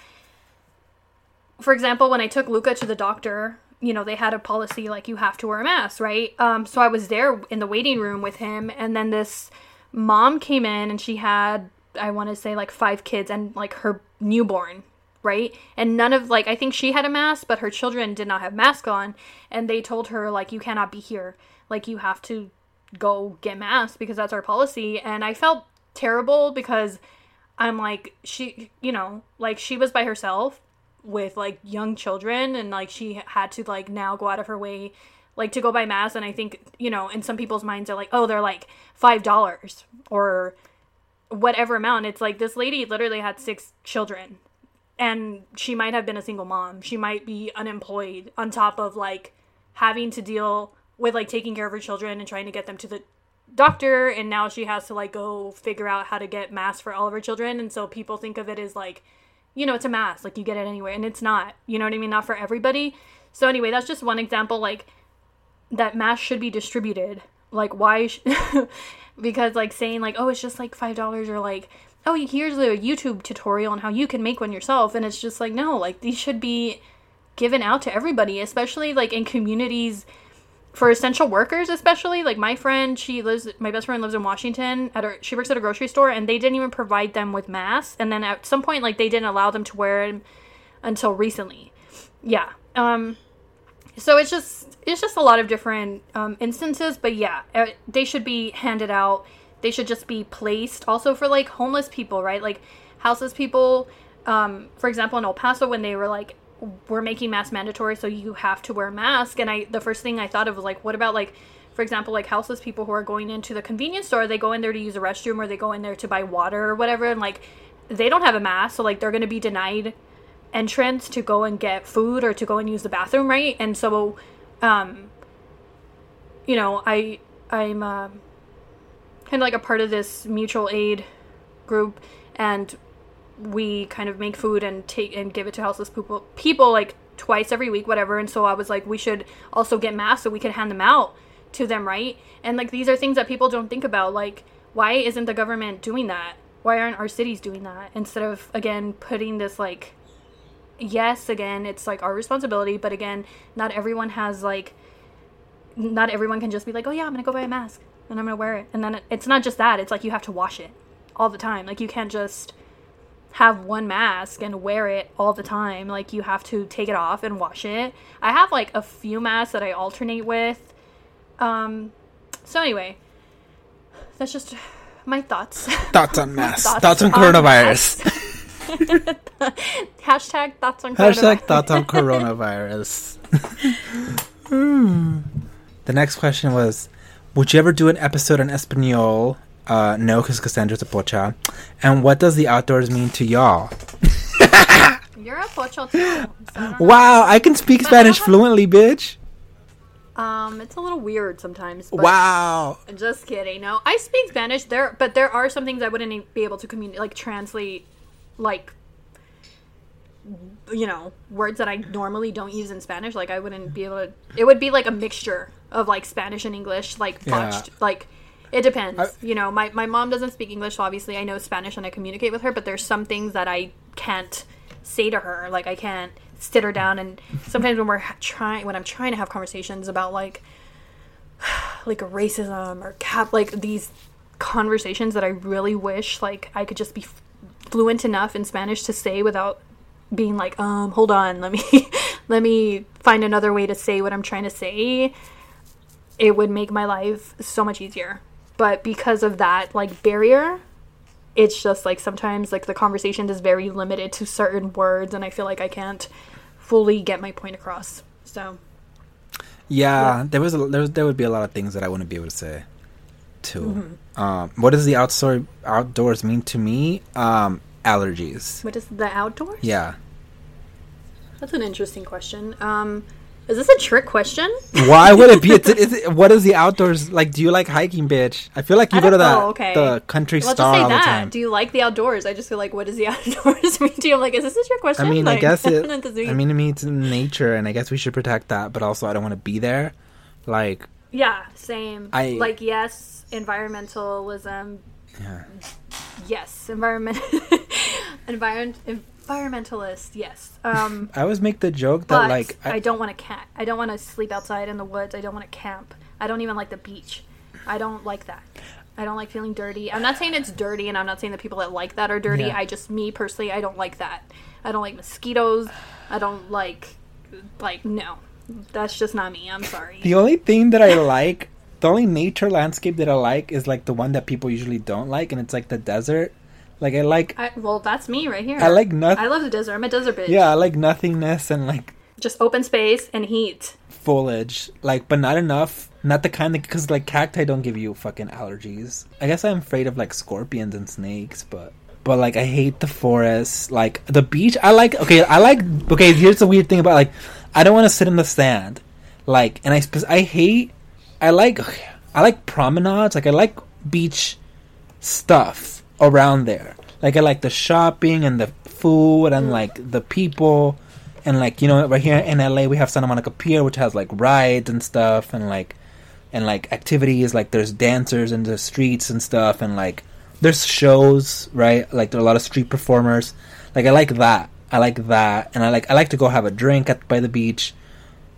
for example, when I took Luca to the doctor, you know, they had a policy, like, you have to wear a mask, right? Um, so I was there in the waiting room with him, and then this mom came in, and she had, I want to say, like, five kids, and, like, her newborn, right? And none of, like, I think she had a mask, but her children did not have masks on, and they told her, like, you cannot be here. Like, you have to go get masks, because that's our policy. And I felt terrible, because I'm like, she, you know, like, she was by herself with, like, young children, and, like, she had to, like, now go out of her way, like, to go buy masks. And I think, you know, in some people's minds, are like, oh, they're, like, five dollars or whatever amount. It's like, this lady literally had six children, and she might have been a single mom. She might be unemployed on top of, like, having to deal with, like, taking care of her children and trying to get them to the doctor, and now she has to, like, go figure out how to get masks for all of her children. And so people think of it as, like, you know, it's a mask, like, you get it anywhere, and it's not, you know what I mean? Not for everybody. So anyway, that's just one example, like, that masks should be distributed. Like, why? Sh- because, like, saying, like, oh, it's just, like, five dollars, or, like, oh, here's a YouTube tutorial on how you can make one yourself. And it's just, like, no, like, these should be given out to everybody, especially, like, in communities for essential workers, especially, like my friend, she lives, my best friend lives in Washington. At her, she works at a grocery store, and they didn't even provide them with masks. And then at some point, like they didn't allow them to wear them until recently. Yeah. Um. So it's just it's just a lot of different um, instances, but yeah, they should be handed out. They should just be placed. Also for like homeless people, right? Like houseless people. Um, for example, in El Paso, when they were like, we're making masks mandatory, so you have to wear a mask. And I, the first thing I thought of was like, what about like, for example, like houseless people who are going into the convenience store? They go in there to use a restroom, or they go in there to buy water or whatever, and like they don't have a mask, so like they're going to be denied entrance to go and get food or to go and use the bathroom, right? And so, um, you know, I I'm uh, kind of like a part of this mutual aid group, and we kind of make food and take and give it to houseless people people like twice every week, whatever. And so I was like, we should also get masks so we can hand them out to them, right? And like these are things that people don't think about. Like, why isn't the government doing that? Why aren't our cities doing that? Instead of, again, putting this like, yes, again, it's like our responsibility, but again, not everyone has like, not everyone can just be like, oh yeah, I'm gonna go buy a mask and I'm gonna wear it. And then it, it's not just that, it's like you have to wash it all the time. Like you can't just have one mask and wear it all the time. Like you have to take it off and wash it. I have like a few masks that I alternate with. Um, so anyway, that's just my thoughts. Thoughts on masks. thoughts, thoughts on coronavirus. Hashtag thoughts on coronavirus. Hashtag thoughts on coronavirus. hmm. The next question was, would you ever do an episode on Espanol? Uh, no, because Cassandra's a pocha. And what does the outdoors mean to y'all? You're a pocha too. So I wow, I can speak Spanish fluently, bitch. Um, it's a little weird sometimes. But wow. Just kidding. No, I speak Spanish there, but there are some things I wouldn't be able to communicate, like translate, like, you know, words that I normally don't use in Spanish. Like I wouldn't be able to. It would be like a mixture of like Spanish and English, like botched. Yeah. Like it depends. I, you know, my my mom doesn't speak English, so obviously I know Spanish and I communicate with her. But there's some things that I can't say to her. Like I can't sit her down, and sometimes when we're trying when I'm trying to have conversations about like like racism or cap like these conversations that I really wish like I could just be fluent enough in Spanish to say without being like um hold on, let me let me find another way to say what I'm trying to say. It would make my life so much easier. But because of that like barrier, it's just like sometimes like the conversation is very limited to certain words, and I feel like I can't fully get my point across. So yeah, yeah. there was, a, there was there would be a lot of things that I wouldn't be able to say too. Mm-hmm. Um, what does the outdoor outdoors mean to me? Um, allergies. What is the outdoors? Yeah, that's an interesting question. Um, is this a trick question? Why would it be? It's, is it, what is the outdoors like? Do you like hiking, bitch? I feel like you go to that oh, okay. the country well, star just say all that. the time. Do you like the outdoors? I just feel like, what does the outdoors mean to you? I'm like, is this a trick question? I mean, like, I guess it. mean? I mean, it means nature, and I guess we should protect that. But also, I don't want to be there. Like, yeah, same. I like yes, environmentalism. Yeah. Yes, environment. environment. Environmentalist, yes. Um, I always make the joke that but like I, I don't want to camp. I don't want to sleep outside in the woods. I don't want to camp. I don't even like the beach. I don't like that. I don't like feeling dirty. I'm not saying it's dirty, and I'm not saying the people that like that are dirty. Yeah. I just, me personally, I don't like that. I don't like mosquitoes. I don't like, like no, that's just not me. I'm sorry. The only thing that I like, the only nature landscape that I like is like the one that people usually don't like, and it's like the desert. Like, I like... I, well, that's me right here. I like nothing... I love the desert. I'm a desert bitch. Yeah, I like nothingness and, like... just open space and heat. Foliage. Like, but not enough. Not the kind that... Because, like, cacti don't give you fucking allergies. I guess I'm afraid of, like, scorpions and snakes, but... But, like, I hate the forest. Like, the beach, I like... Okay, I like... Okay, here's the weird thing about, like... I don't want to sit in the sand. Like, and I... I hate... I like... I like promenades. Like, I like beach stuff around there. Like, I like the shopping and the food and like the people, and like, you know, right here in L A we have Santa Monica Pier, which has like rides and stuff, and like and like activities, like there's dancers in the streets and stuff, and like there's shows, right? Like there are a lot of street performers. Like, I like that. I like that. And I like I like to go have a drink at by the beach.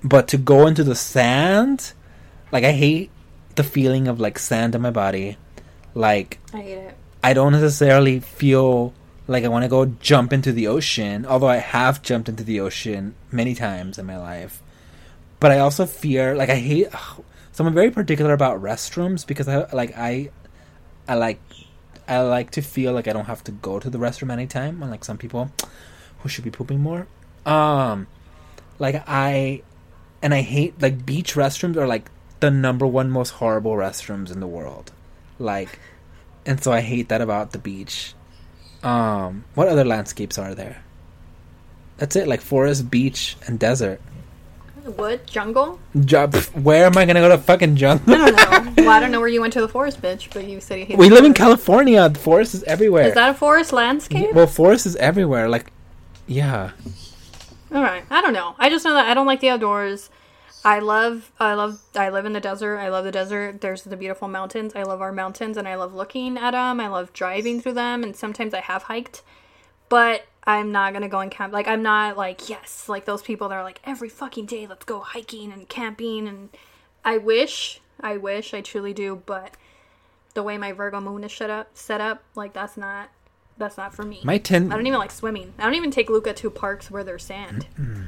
but to go into the sand, like, I hate the feeling of, like, sand on my body. Like, I hate it. I don't necessarily feel like I want to go jump into the ocean, although I have jumped into the ocean many times in my life. But I also fear, like, I hate, ugh, so I'm very particular about restrooms because I, like, I, I like, I like to feel like I don't have to go to the restroom anytime, unlike some people who should be pooping more. Um, like, I, and I hate, like, beach restrooms are, like, the number one most horrible restrooms in the world. Like, and so I hate that about the beach. Um, what other landscapes are there? That's it, like forest, beach, and desert. What? Jungle? Ju- where am I gonna go to fucking jungle? I don't know. Well, I don't know where you went to the forest, bitch, but you said you hate We the live in forest. California. The forest is everywhere. Is that a forest landscape? Yeah, well, forest is everywhere. Like, yeah. Alright. I don't know. I just know that I don't like the outdoors. I love, I love, I live in the desert. I love the desert. There's the beautiful mountains. I love our mountains and I love looking at them. I love driving through them. And sometimes I have hiked, but I'm not going to go and camp. Like, I'm not like, yes, like those people that are like, every fucking day, let's go hiking and camping. And I wish, I wish, I truly do. But the way my Virgo moon is set up, set up, like that's not, that's not for me. My ten. I don't even like swimming. I don't even take Luca to parks where there's sand.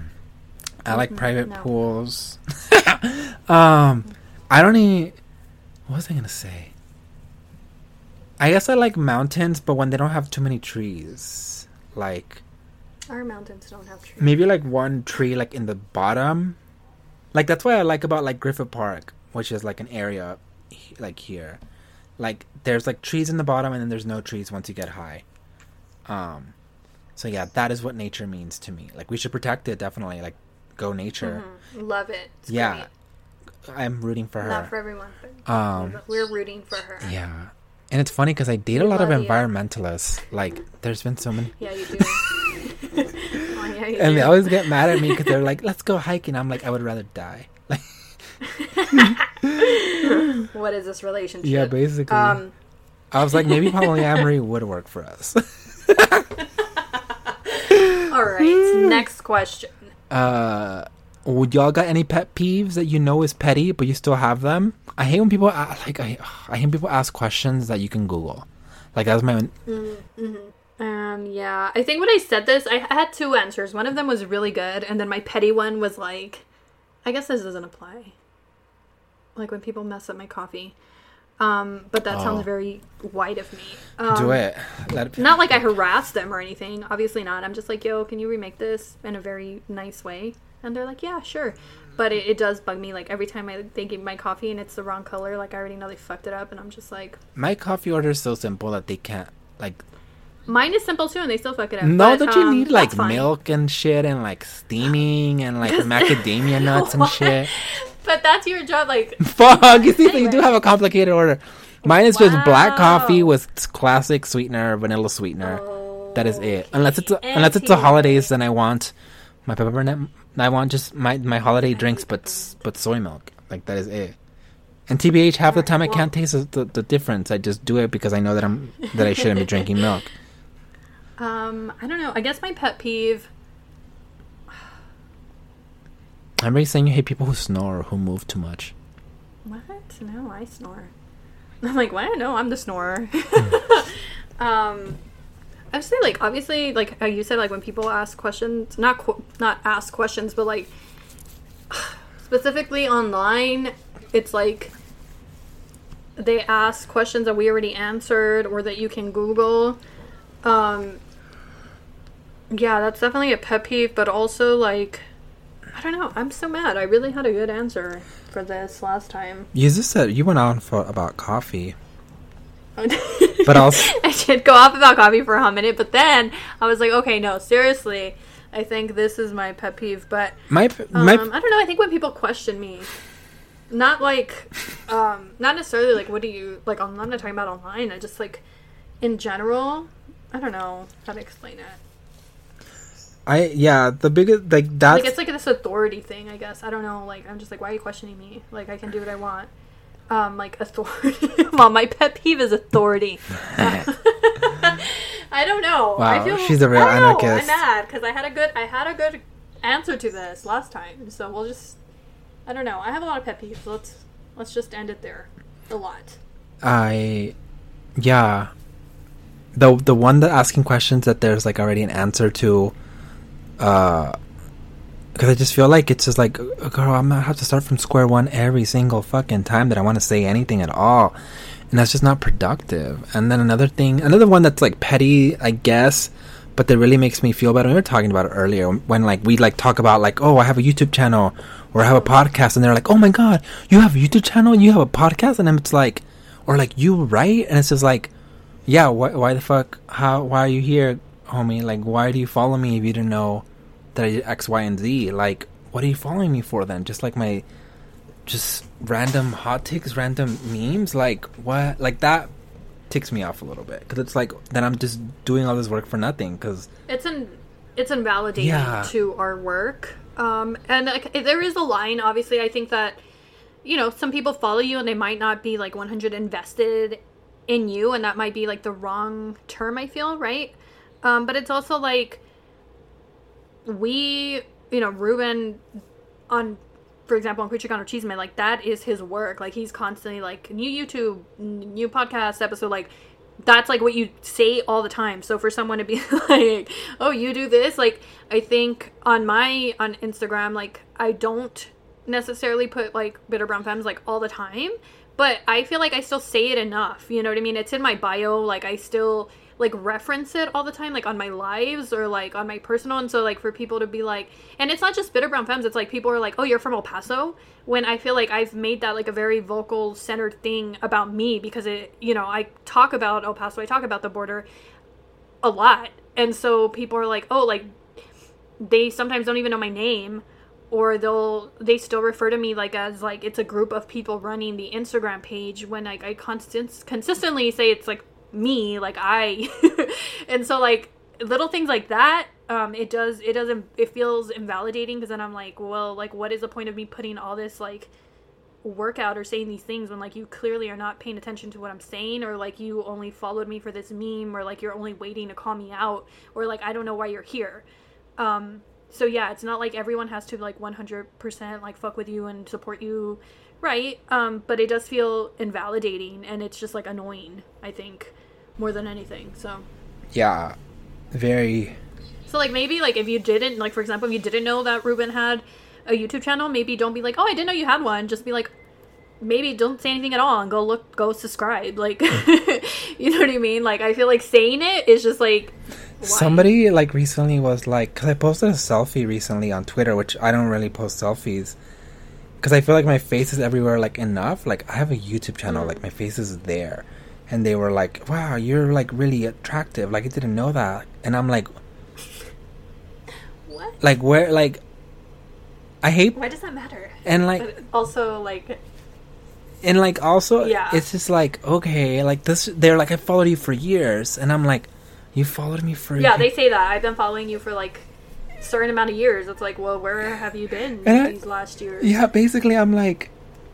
I like private No. pools. um, I don't even. What was I gonna say? I guess I like mountains, but when they don't have too many trees, like Our mountains don't have trees. maybe like one tree like in the bottom. Like that's what I like about like Griffith Park, which is like an area he- like here. Like there's like trees in the bottom, and then there's no trees once you get high. Um, so yeah, that is what nature means to me. Like we should protect it, definitely. Like. Go nature. Mm-hmm. Love it. It's Yeah. great. I'm rooting for her. Not for everyone, but Um, we're rooting for her. Yeah. And it's funny because I date a lot of love you. environmentalists. Like, there's been so many. Yeah, you do. Oh, yeah, you And do. they always get mad at me because they're like, let's go hiking. I'm like, I would rather die. Like, What is this relationship? yeah, basically. Um, I was like, maybe polyamory would work for us. all right. Next question. uh, would y'all got any pet peeves that you know is petty, but you still have them? I hate when people, a- like, I, I hate people ask questions that you can Google. Like, that's my... Um, yeah. I think when I said this, I I had two answers. One of them was really good, and then my petty one was like, I guess this doesn't apply. Like when people mess up my coffee. Um, but that Oh. sounds very white of me. Um, Do it. Let it Not like I harass them or anything. Obviously not. I'm just like, yo, can you remake this in a very nice way? And they're like, yeah, sure. But it, it does bug me. Like every time I they give me my coffee and it's the wrong color, like I already know they fucked it up, and I'm just like, My coffee order is so simple that they can't, like... mine is simple too, and they still fuck it up. No, but, don't you um, need like that's fine. milk and shit and like steaming and like macadamia nuts and What? shit? But that's your job, like. Fuck, you see, you do Anyway. have a complicated order. Mine is just black Wow. coffee with classic sweetener, vanilla sweetener. That is it. Unless it's a, Okay. unless it's a Anyway. holidays, then I want my peppermint. I want just my my holiday drinks, but s- but soy milk. Like that is it. And T B H, half the time I Well- can't taste the, the, the difference. I just do it because I know that I'm that I shouldn't be drinking milk. Um, I don't know. I guess my pet peeve. I'm really saying you hate people who snore or who move too much. What? No, I snore. I'm like, what? No, I'm the snorer. um, I would say, like, obviously, like how you said, like when people ask questions, not qu- not ask questions, but like specifically online, it's like they ask questions that we already answered or that you can Google. Um, yeah, that's definitely a pet peeve, but also like, I don't know. I'm so mad. I really had a good answer for this last time. You just said you went on for about coffee, but but also I did go off about coffee for a hot minute, but then I was like, okay, no, seriously, I think this is my pet peeve. But my um, my I don't know. I think when people question me, not like, um, not necessarily like, what do you like? I'm not talking about online. I just like, in general, I don't know how to explain it. I yeah the biggest like that's Like it's like this authority thing, I guess. I don't know. Like I'm just like, why are you questioning me? Like I can do what I want. Um, like authority. Well, my pet peeve is authority. I don't know. Wow, I feel, she's a real I don't know. anarchist. I'm mad because I had a good, I had a good answer to this last time. So we'll just I don't know. I have a lot of pet peeves. Let's let's just end it there. A lot. I, yeah. The the one that asking questions that there's like already an answer to, uh, because I just feel like it's just like, girl, I'm gonna have to start from square one every single fucking time that I want to say anything at all, and that's just not productive. And then another thing, another one that's like petty, I guess, but that really makes me feel better. We were talking about it earlier when like we like talk about like, oh, I have a YouTube channel or I have a podcast, and they're like, oh my god, you have a YouTube channel and you have a podcast, and it's like, or like, you write, and it's just like, yeah, wh- why the fuck, how, why are you here, homie? Like, why do you follow me if you didn't know that I did X, Y, and Z? Like, what are you following me for then? Just like my, just random hot takes, random memes? Like, what? Like, that ticks me off a little bit, because it's like, then I'm just doing all this work for nothing, because it's an it's invalidating yeah. to our work. Um, and like, there is a line, obviously. I think that, you know, some people follow you and they might not be like one hundred invested in you, and that might be like the wrong term, I feel, right? Um, but it's also like, we, you know, Ruben on, for example, on Creature Con or Cheeseman, like, that is his work. Like, he's constantly like, new YouTube, new podcast episode, like, that's like what you say all the time. So for someone to be like, oh, you do this, like, I think on my on Instagram, like, I don't necessarily put like Bitter Brown Femmes like all the time, but I feel like I still say it enough, you know what I mean? It's in my bio, like, I still like reference it all the time, like on my lives or like on my personal. And so like for people to be like, and it's not just Bitter Brown Femmes, it's like people are like, oh, you're from El Paso, when I feel like I've made that like a very vocal centered thing about me, because it, you know, I talk about El Paso, I talk about the border a lot, and so people are like, oh, like, they sometimes don't even know my name, or they'll they still refer to me like as like it's a group of people running the Instagram page, when like I constant consistently say it's like me, like I and so like little things like that, um it does it doesn't it feels invalidating, because then I'm like, well, like, what is the point of me putting all this like workout or saying these things when like you clearly are not paying attention to what I'm saying, or like you only followed me for this meme, or like you're only waiting to call me out, or like I don't know why you're here. Um so yeah, it's not like everyone has to like one hundred percent like fuck with you and support you, right? Um but it does feel invalidating, and it's just like annoying, I think, more than anything. So yeah, very. So like maybe like if you didn't, like for example, if you didn't know that Ruben had a YouTube channel, maybe don't be like, oh, I didn't know you had one. Just be like, maybe don't say anything at all and go look, go subscribe. Like, you know what I mean? Like, I feel like saying it is just like, why? Somebody like recently was like, because I posted a selfie recently on Twitter, which I don't really post selfies, because I feel like my face is everywhere like enough. Like, I have a YouTube channel, mm. like my face is there. And they were like, wow, you're like really attractive. Like, I didn't know that. And I'm like, what? Like, where, like, I hate. Why does that matter? And like, but also like, and like also, yeah. It's just like, okay, like this, they're like, I followed you for years. And I'm like, you followed me for yeah, years. they say that. I've been following you for like a certain amount of years. It's like, well, where have you been and these I, last years? Yeah, basically, I'm like,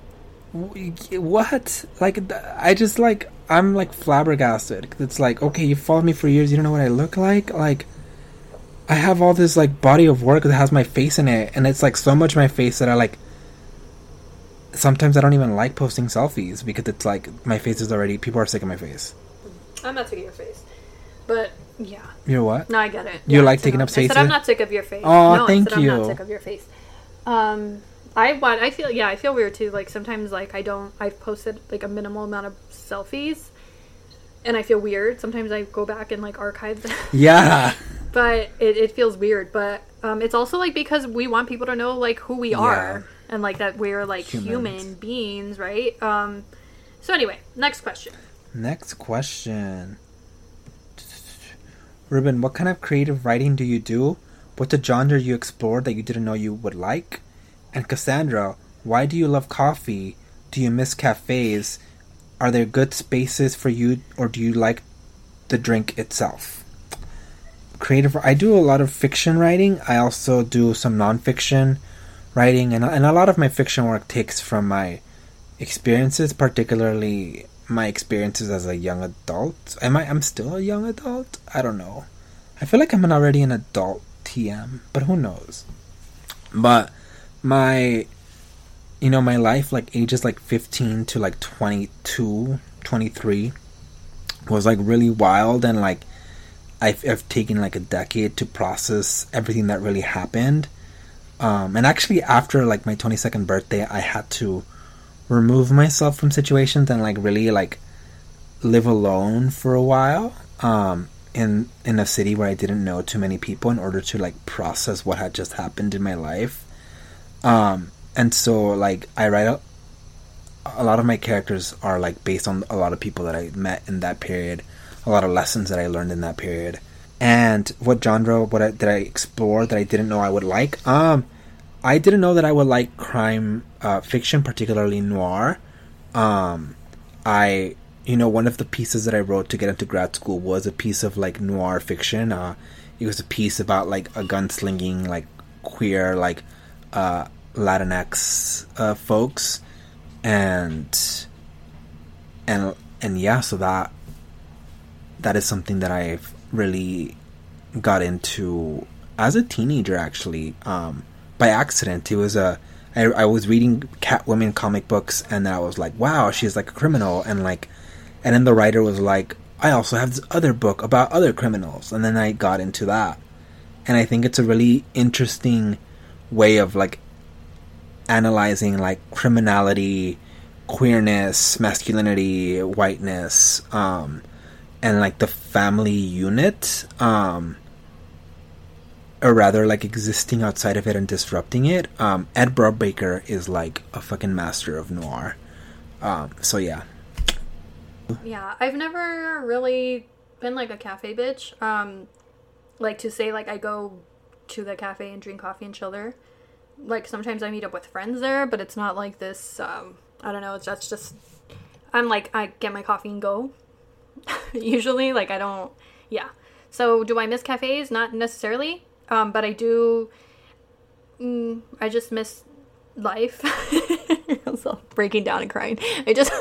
what? Like, I just like, I'm like flabbergasted. It's like, okay, you followed me for years, you don't know what I look like? Like, I have all this like body of work that has my face in it, and it's like so much my face that I like, sometimes I don't even like posting selfies, because it's like, my face is already, people are sick of my face. I'm not sick of your face. But, yeah. You're what? No, I get it. You yeah, like taking up space? I said I'm not sick of your face. Oh, no, thank I said you. I'm not sick of your face. Um, I want, I feel, yeah, I feel weird too. Like, sometimes, like, I don't, I've posted, like, a minimal amount of selfies, and I feel weird. Sometimes I go back and, like, archive them. Yeah. But it, it feels weird. But, um, it's also, like, because we want people to know, like, who we are. Yeah. And, like, that we're, like, Humans. human beings, right? Um, so anyway, next question. Next question. Ruben, what kind of creative writing do you do? What's a genre you explored that you didn't know you would like? And Cassandra, why do you love coffee? Do you miss cafes? Are there good spaces for you, or do you like the drink itself? Creative, I do a lot of fiction writing. I also do some nonfiction writing, and, and a lot of my fiction work takes from my experiences, particularly my experiences as a young adult. Am I? I'm still a young adult? I don't know. I feel like I'm an already an adult T M, but who knows? But my you know, my life, like, ages, like, fifteen to, like, twenty-two, twenty-three was, like, really wild, and, like, I've, I've taken, like, a decade to process everything that really happened. Um, and actually, after, like, my twenty-second birthday, I had to remove myself from situations and, like, really, like, live alone for a while, um, in, in a city where I didn't know too many people in order to, like, process what had just happened in my life. Um, and so, like, I write a, a lot of my characters are, like, based on a lot of people that I met in that period, a lot of lessons that I learned in that period. And what genre what I, did I explore that I didn't know I would like? Um, I didn't know that I would like crime uh, fiction, particularly noir. Um, I, you know, one of the pieces that I wrote to get into grad school was a piece of, like, noir fiction. Uh, it was a piece about, like, a gunslinging, like, queer, like, uh, Latinx uh, folks, and and and yeah, so that that is something that I've really got into as a teenager, actually, um, by accident. It was a I, I was reading Catwoman comic books, and I was like, wow, she's like a criminal, and like, and then the writer was like, I also have this other book about other criminals, and then I got into that, and I think it's a really interesting way of, like, analyzing, like, criminality, queerness, masculinity, whiteness, um, and, like, the family unit, um, or rather, like, existing outside of it and disrupting it. Um, Ed Brubaker is, like, a fucking master of noir. Um, so yeah. Yeah, I've never really been, like, a cafe bitch. Um, like, to say, like, I go to the cafe and drink coffee and chill there. Like, sometimes I meet up with friends there, but it's not like this, um, I don't know, it's that's just, I'm like, I get my coffee and go. Usually, like, I don't, yeah. So, do I miss cafes? Not necessarily, um, but I do, mm, I just miss life. I'm so breaking down and crying. I just,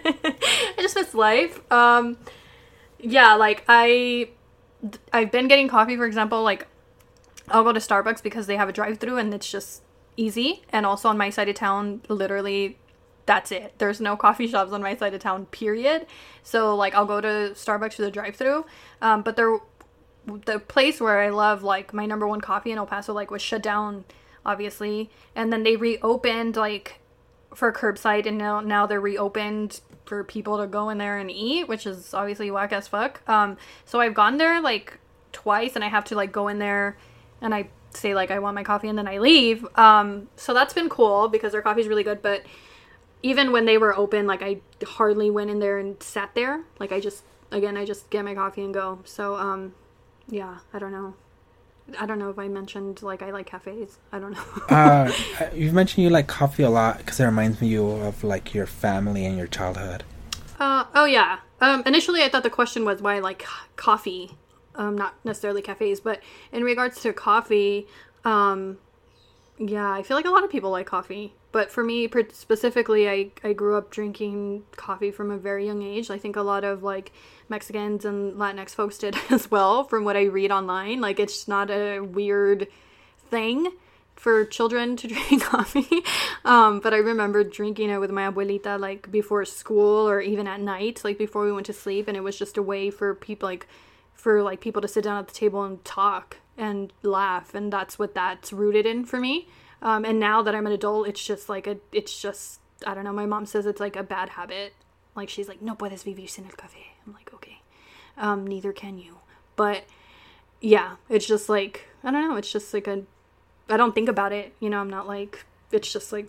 I just miss life. Um, yeah, like, I, I've been getting coffee, for example, like, I'll go to Starbucks because they have a drive-thru and it's just easy. And also on my side of town, literally, that's it. There's no coffee shops on my side of town, period. So, like, I'll go to Starbucks for the drive-thru. Um, but there, the place where I love, like, my number one coffee in El Paso, like, was shut down, obviously. And then they reopened, like, for curbside. And now, now they're reopened for people to go in there and eat, which is obviously whack as fuck. Um, so I've gone there, like, twice. And I have to, like, go in there and I say, like, I want my coffee, and then I leave. Um, so that's been cool because their coffee's really good. But even when they were open, like, I hardly went in there and sat there. Like, I just, again, I just get my coffee and go. So, um, yeah, I don't know. I don't know if I mentioned, like, I like cafes. I don't know. uh, you've mentioned you like coffee a lot because it reminds me of, like, your family and your childhood. Uh, oh, yeah. Um, initially, I thought the question was why I like coffee. Um, not necessarily cafes, but in regards to coffee, um, yeah, I feel like a lot of people like coffee, but for me specifically, I, I grew up drinking coffee from a very young age. I think a lot of, like, Mexicans and Latinx folks did as well, from what I read online. Like, it's not a weird thing for children to drink coffee, um, but I remember drinking it with my abuelita, like, before school or even at night, like, before we went to sleep, and it was just a way for people, like, for, like, people to sit down at the table and talk and laugh, and that's what that's rooted in for me. Um, and now that I'm an adult, it's just, like, a, it's just, I don't know, my mom says it's, like, a bad habit. Like, she's like, no puedes vivir sin el café. I'm like, okay. Um, neither can you. But, yeah, it's just, like, I don't know, it's just, like, a, I don't think about it, you know, I'm not, like, it's just, like,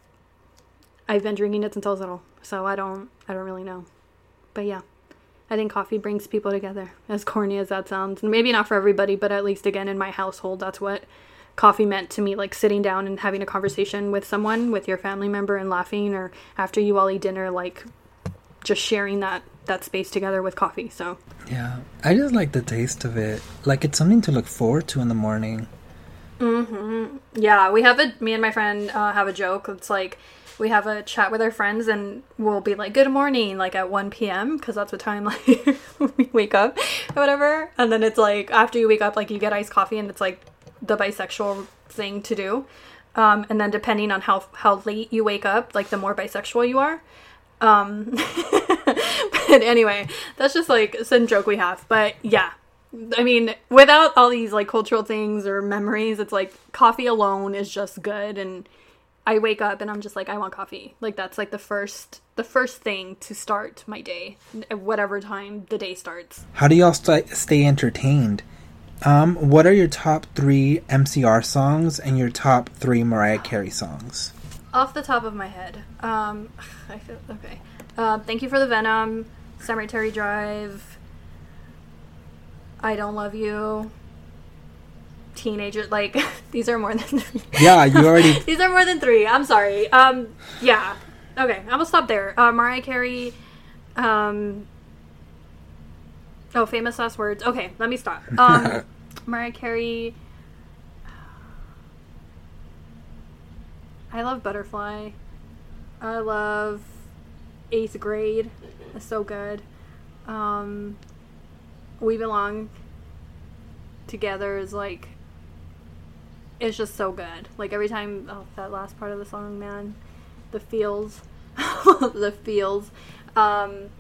I've been drinking it since I was little, so I don't, I don't really know. But, yeah. I think coffee brings people together, as corny as that sounds. Maybe not for everybody, but at least, again, in my household, that's what coffee meant to me. Like, sitting down and having a conversation with someone, with your family member, and laughing, or after you all eat dinner, like, just sharing that, that space together with coffee, so. Yeah, I just like the taste of it. Like, it's something to look forward to in the morning. Mm-hmm. Yeah, we have a, me and my friend uh, have a joke. It's like, we have a chat with our friends and we'll be like, good morning, like at one p.m. because that's what time, like, we wake up or whatever. And then it's like, after you wake up, like, you get iced coffee and it's like the bisexual thing to do. Um, and then depending on how how late you wake up, like the more bisexual you are. Um, but anyway, that's just like some joke we have. But yeah, I mean, without all these like cultural things or memories, it's like coffee alone is just good. And I wake up and I'm just like, I want coffee. Like that's like the first the first thing to start my day, at whatever time the day starts. How do y'all st- stay entertained? Um, what are your top three M C R songs and your top three Mariah Carey songs? Off the top of my head, um, I feel okay. Uh, Thank You for the Venom, Cemetery Drive, I Don't Love You, Teenager. Like these are more than three. Yeah, you already. These are more than three. I'm sorry. Um, yeah. Okay, I'm gonna stop there. Uh, Mariah Carey. Um. Oh, Famous Last Words. Okay, let me stop. Um, Mariah Carey. I love Butterfly. I love Eighth Grade. It's so good. Um, We Belong Together is like, it's just so good. Like every time, oh, that last part of the song, man, the feels, the feels. Um,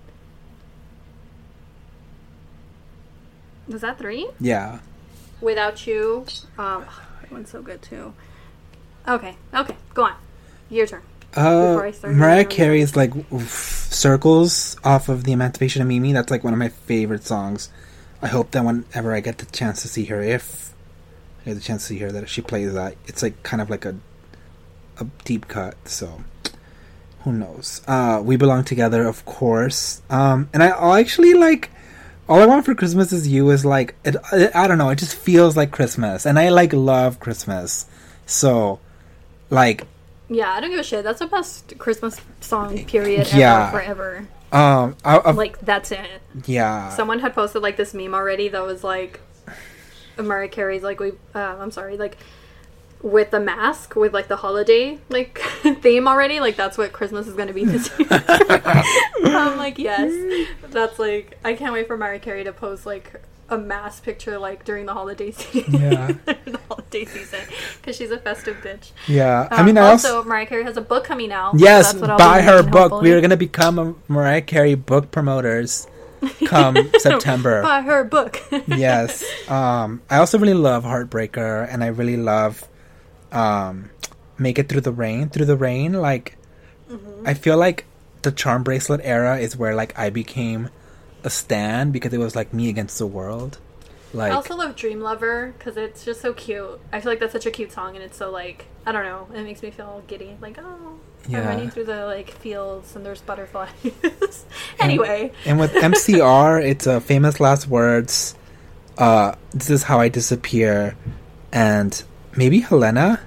was that three? Yeah. Without You. Um, that one's so good too. Okay, okay, go on. Your turn. Uh, Mariah Carey's like oof, Circles off of The Emancipation of Mimi. That's like one of my favorite songs. I hope that whenever I get the chance to see her, if I get the chance to see her, that she plays that. It's like kind of like a a deep cut. So who knows? Uh, We Belong Together, of course. Um, and I I'll actually like. All I Want for Christmas Is You is like it, it, I don't know. It just feels like Christmas, and I like love Christmas. So, like. Yeah, I don't give a shit. That's the best Christmas song, period, yeah. ever, forever. Um, I, I, like, that's it. Yeah. Someone had posted, like, this meme already that was, like, Mariah Carey's, like, we, uh, I'm sorry, like, with the mask, with, like, the holiday, like, theme already. Like, that's what Christmas is going to be this year. I'm like, yes. That's, like, I can't wait for Mariah Carey to post, like, a mask picture, like, during the holiday season. Yeah. the holiday season. Because she's a festive bitch. Yeah. Um, I mean, I also, also... Mariah Carey has a book coming out. Yes, so that's what I'll buy be her reading, book. hopefully. We're going to become a Mariah Carey book promoters come September. Buy her book. Yes. Um, I also really love Heartbreaker, and I really love um, Make It Through the Rain. Through the Rain, like, mm-hmm. I feel like the Charm Bracelet era is where, like, I became a stan because it was, like, me against the world. Like, I also love Dream Lover because it's just so cute. I feel like that's such a cute song, and it's so, like, I don't know, it makes me feel giddy. Like, oh, yeah. I'm running through the, like, fields and there's butterflies. Anyway. And, and with M C R, it's a uh, Famous Last Words, uh, This Is How I Disappear, and maybe Helena?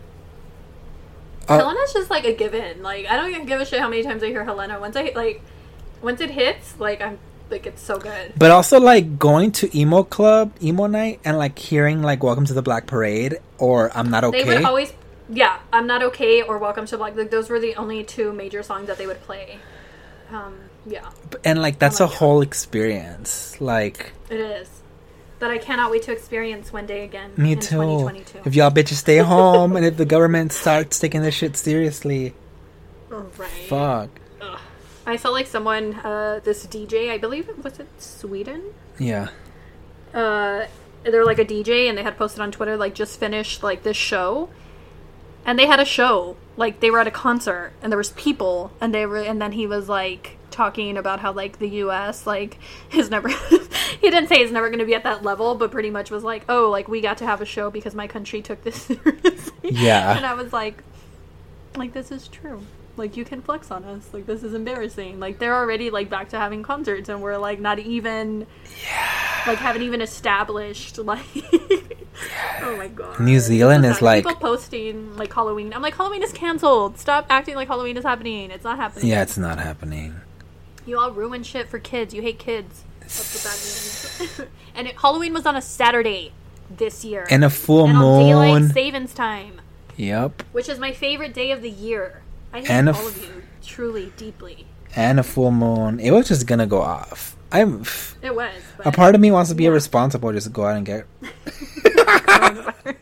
Uh, Helena's just, like, a given. Like, I don't even give a shit how many times I hear Helena. Once I, like, once it hits, like, I'm like, it's so good. But also, like, going to emo club, emo night, and, like, hearing, like, Welcome to the Black Parade, or I'm Not Okay. They would always, yeah, I'm Not Okay, or Welcome to Black, like, those were the only two major songs that they would play. Um, yeah. And, like, that's oh a God. whole experience. Like. It is. That I cannot wait to experience one day again. Me in too. twenty twenty-two. If y'all bitches stay home, and if the government starts taking this shit seriously. Right. Fuck. Ugh. I felt like someone, uh, this D J, I believe, was it Sweden? Yeah. Uh, they're like a D J, and they had posted on Twitter, like, just finished, like, this show. And they had a show. Like, they were at a concert, and there was people, and they were, and then he was, like, talking about how, like, the U S, like, is never, he didn't say it's never going to be at that level, but pretty much was like, oh, like, we got to have a show because my country took this seriously. Yeah. And I was like, like, this is true. Like, you can flex on us. Like, this is embarrassing. Like, they're already, like, back to having concerts, and we're, like, not even, yeah. like, haven't even established, like, yeah. Oh, my God. New Zealand is, like... People posting, like, Halloween. I'm like, Halloween is canceled. Stop acting like Halloween is happening. It's not happening. Yeah, it's not happening. You all ruin shit for kids. You hate kids. That's what that means. And it, Halloween was on a Saturday this year. And a full and moon. on daylight savings time. Yep. Which is my favorite day of the year. I hate and all f- of you, truly, deeply. And a full moon. It was just gonna go off. I'm. It was. A part of me wants to be yeah. irresponsible, just go out and get. I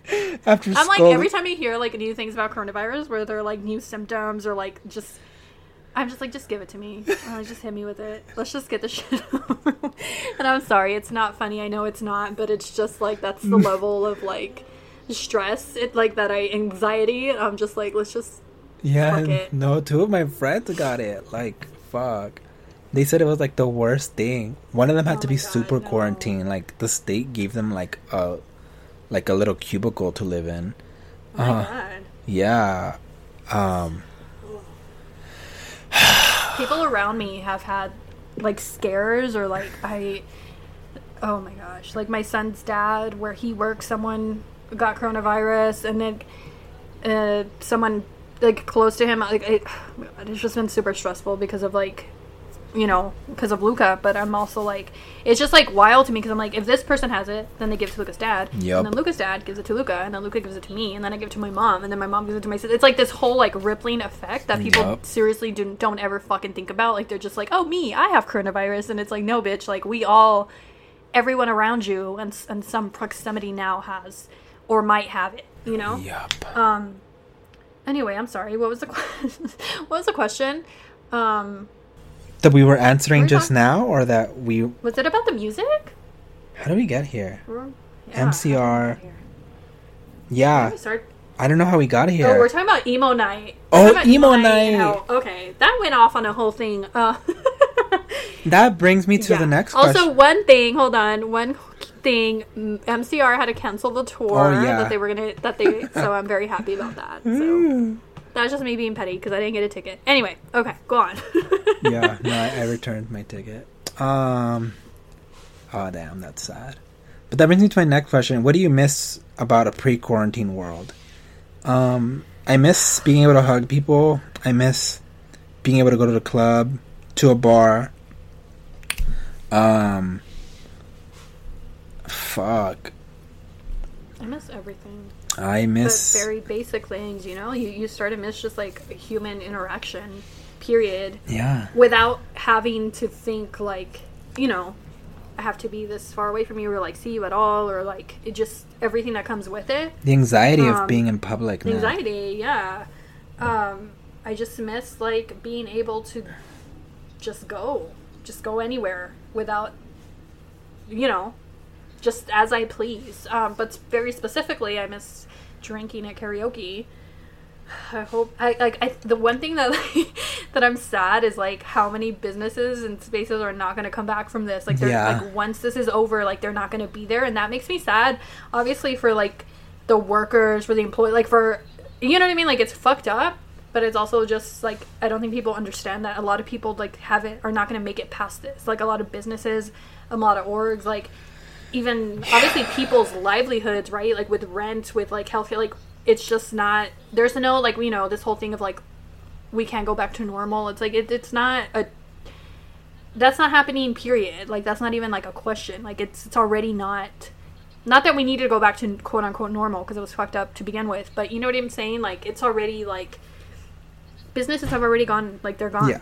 After I'm like, school- every time I hear like new things about coronavirus where they're like new symptoms or like just, I'm just like, just give it to me. Or, like, just hit me with it. Let's just get the shit over. And I'm sorry, it's not funny. I know it's not, but it's just like, that's the level of like stress. It like that I anxiety. I'm just like, let's just. Yeah, fuck it. no, two of my friends got it. Like, fuck. They said it was like the worst thing. One of them had Oh to my be God, super no. quarantined. Like the state gave them like a like a little cubicle to live in. Oh my Uh, God. yeah. Um People around me have had like scares or like I oh my gosh, like my son's dad where he works, someone got coronavirus, and then uh someone like close to him, like it, it's just been super stressful because of like, you know, because of Luca. But I'm also like, it's just like wild to me because I'm like, if this person has it, then they give it to Luca's dad, Yep. and then Luca's dad gives it to Luca, and then Luca gives it to me, and then I give it to my mom, and then my mom gives it to my sister. It's like this whole like rippling effect that people Yep. seriously do, don't ever fucking think about. Like they're just like, oh me, I have coronavirus, and it's like, no bitch, like we all, everyone around you and and some proximity now has or might have it, you know. Yup. Um. Anyway, I'm sorry. What was the question? What was the question? Um. That we were answering We're just talking- now, or that we? Was it about the music? How did we get here? Or- M C R. how did we get here? Yeah, How did we start? I don't know how we got here. Oh, we're talking about emo night. Oh, We're talking about emo and night. how- okay, that went off on a whole thing. Uh, That brings me to yeah. the next Also, question. one thing. Hold on. One thing. mm, M C R had to cancel the tour Oh, yeah. that they were gonna. That they. So I'm very happy about that. So that was just me being petty because I didn't get a ticket. Anyway. Okay. Go on. Yeah, no, I, I returned my ticket. Um, oh damn, that's sad. But that brings me to my next question: what do you miss about a pre-quarantine world? Um, I miss being able to hug people. I miss being able to go to the club, to a bar. Um, fuck. I miss everything. I miss. But very basic things, you know? You, you start to miss just like human interaction, period. Yeah. Without having to think like, you know, I have to be this far away from you or like see you at all or like it just everything that comes with it. The anxiety Um, of being in public. The now. anxiety, yeah. Um, I just miss like being able to just go. Just go anywhere without, you know, just as I please. Um, but very specifically, I miss drinking at karaoke. I hope I like I the one thing that like, that I'm sad is like how many businesses and spaces are not going to come back from this. Like they're Yeah. like once this is over, like they're not going to be there, and that makes me sad. Obviously for like the workers, for the employee, like for you know what I mean. Like it's fucked up, but it's also just like I don't think people understand that a lot of people like have it are not going to make it past this. Like a lot of businesses, a lot of orgs, like even obviously people's livelihoods, right? Like with rent, with like healthcare, like. It's just not, there's no, like, you know, this whole thing of, like, we can't go back to normal. It's, like, it, it's not a, that's not happening, period. Like, that's not even, like, a question. Like, it's it's already not, not that we need to go back to quote-unquote normal, because it was fucked up to begin with. But you know what I'm saying? Like, it's already, like, businesses have already gone, like, they're gone. Yeah.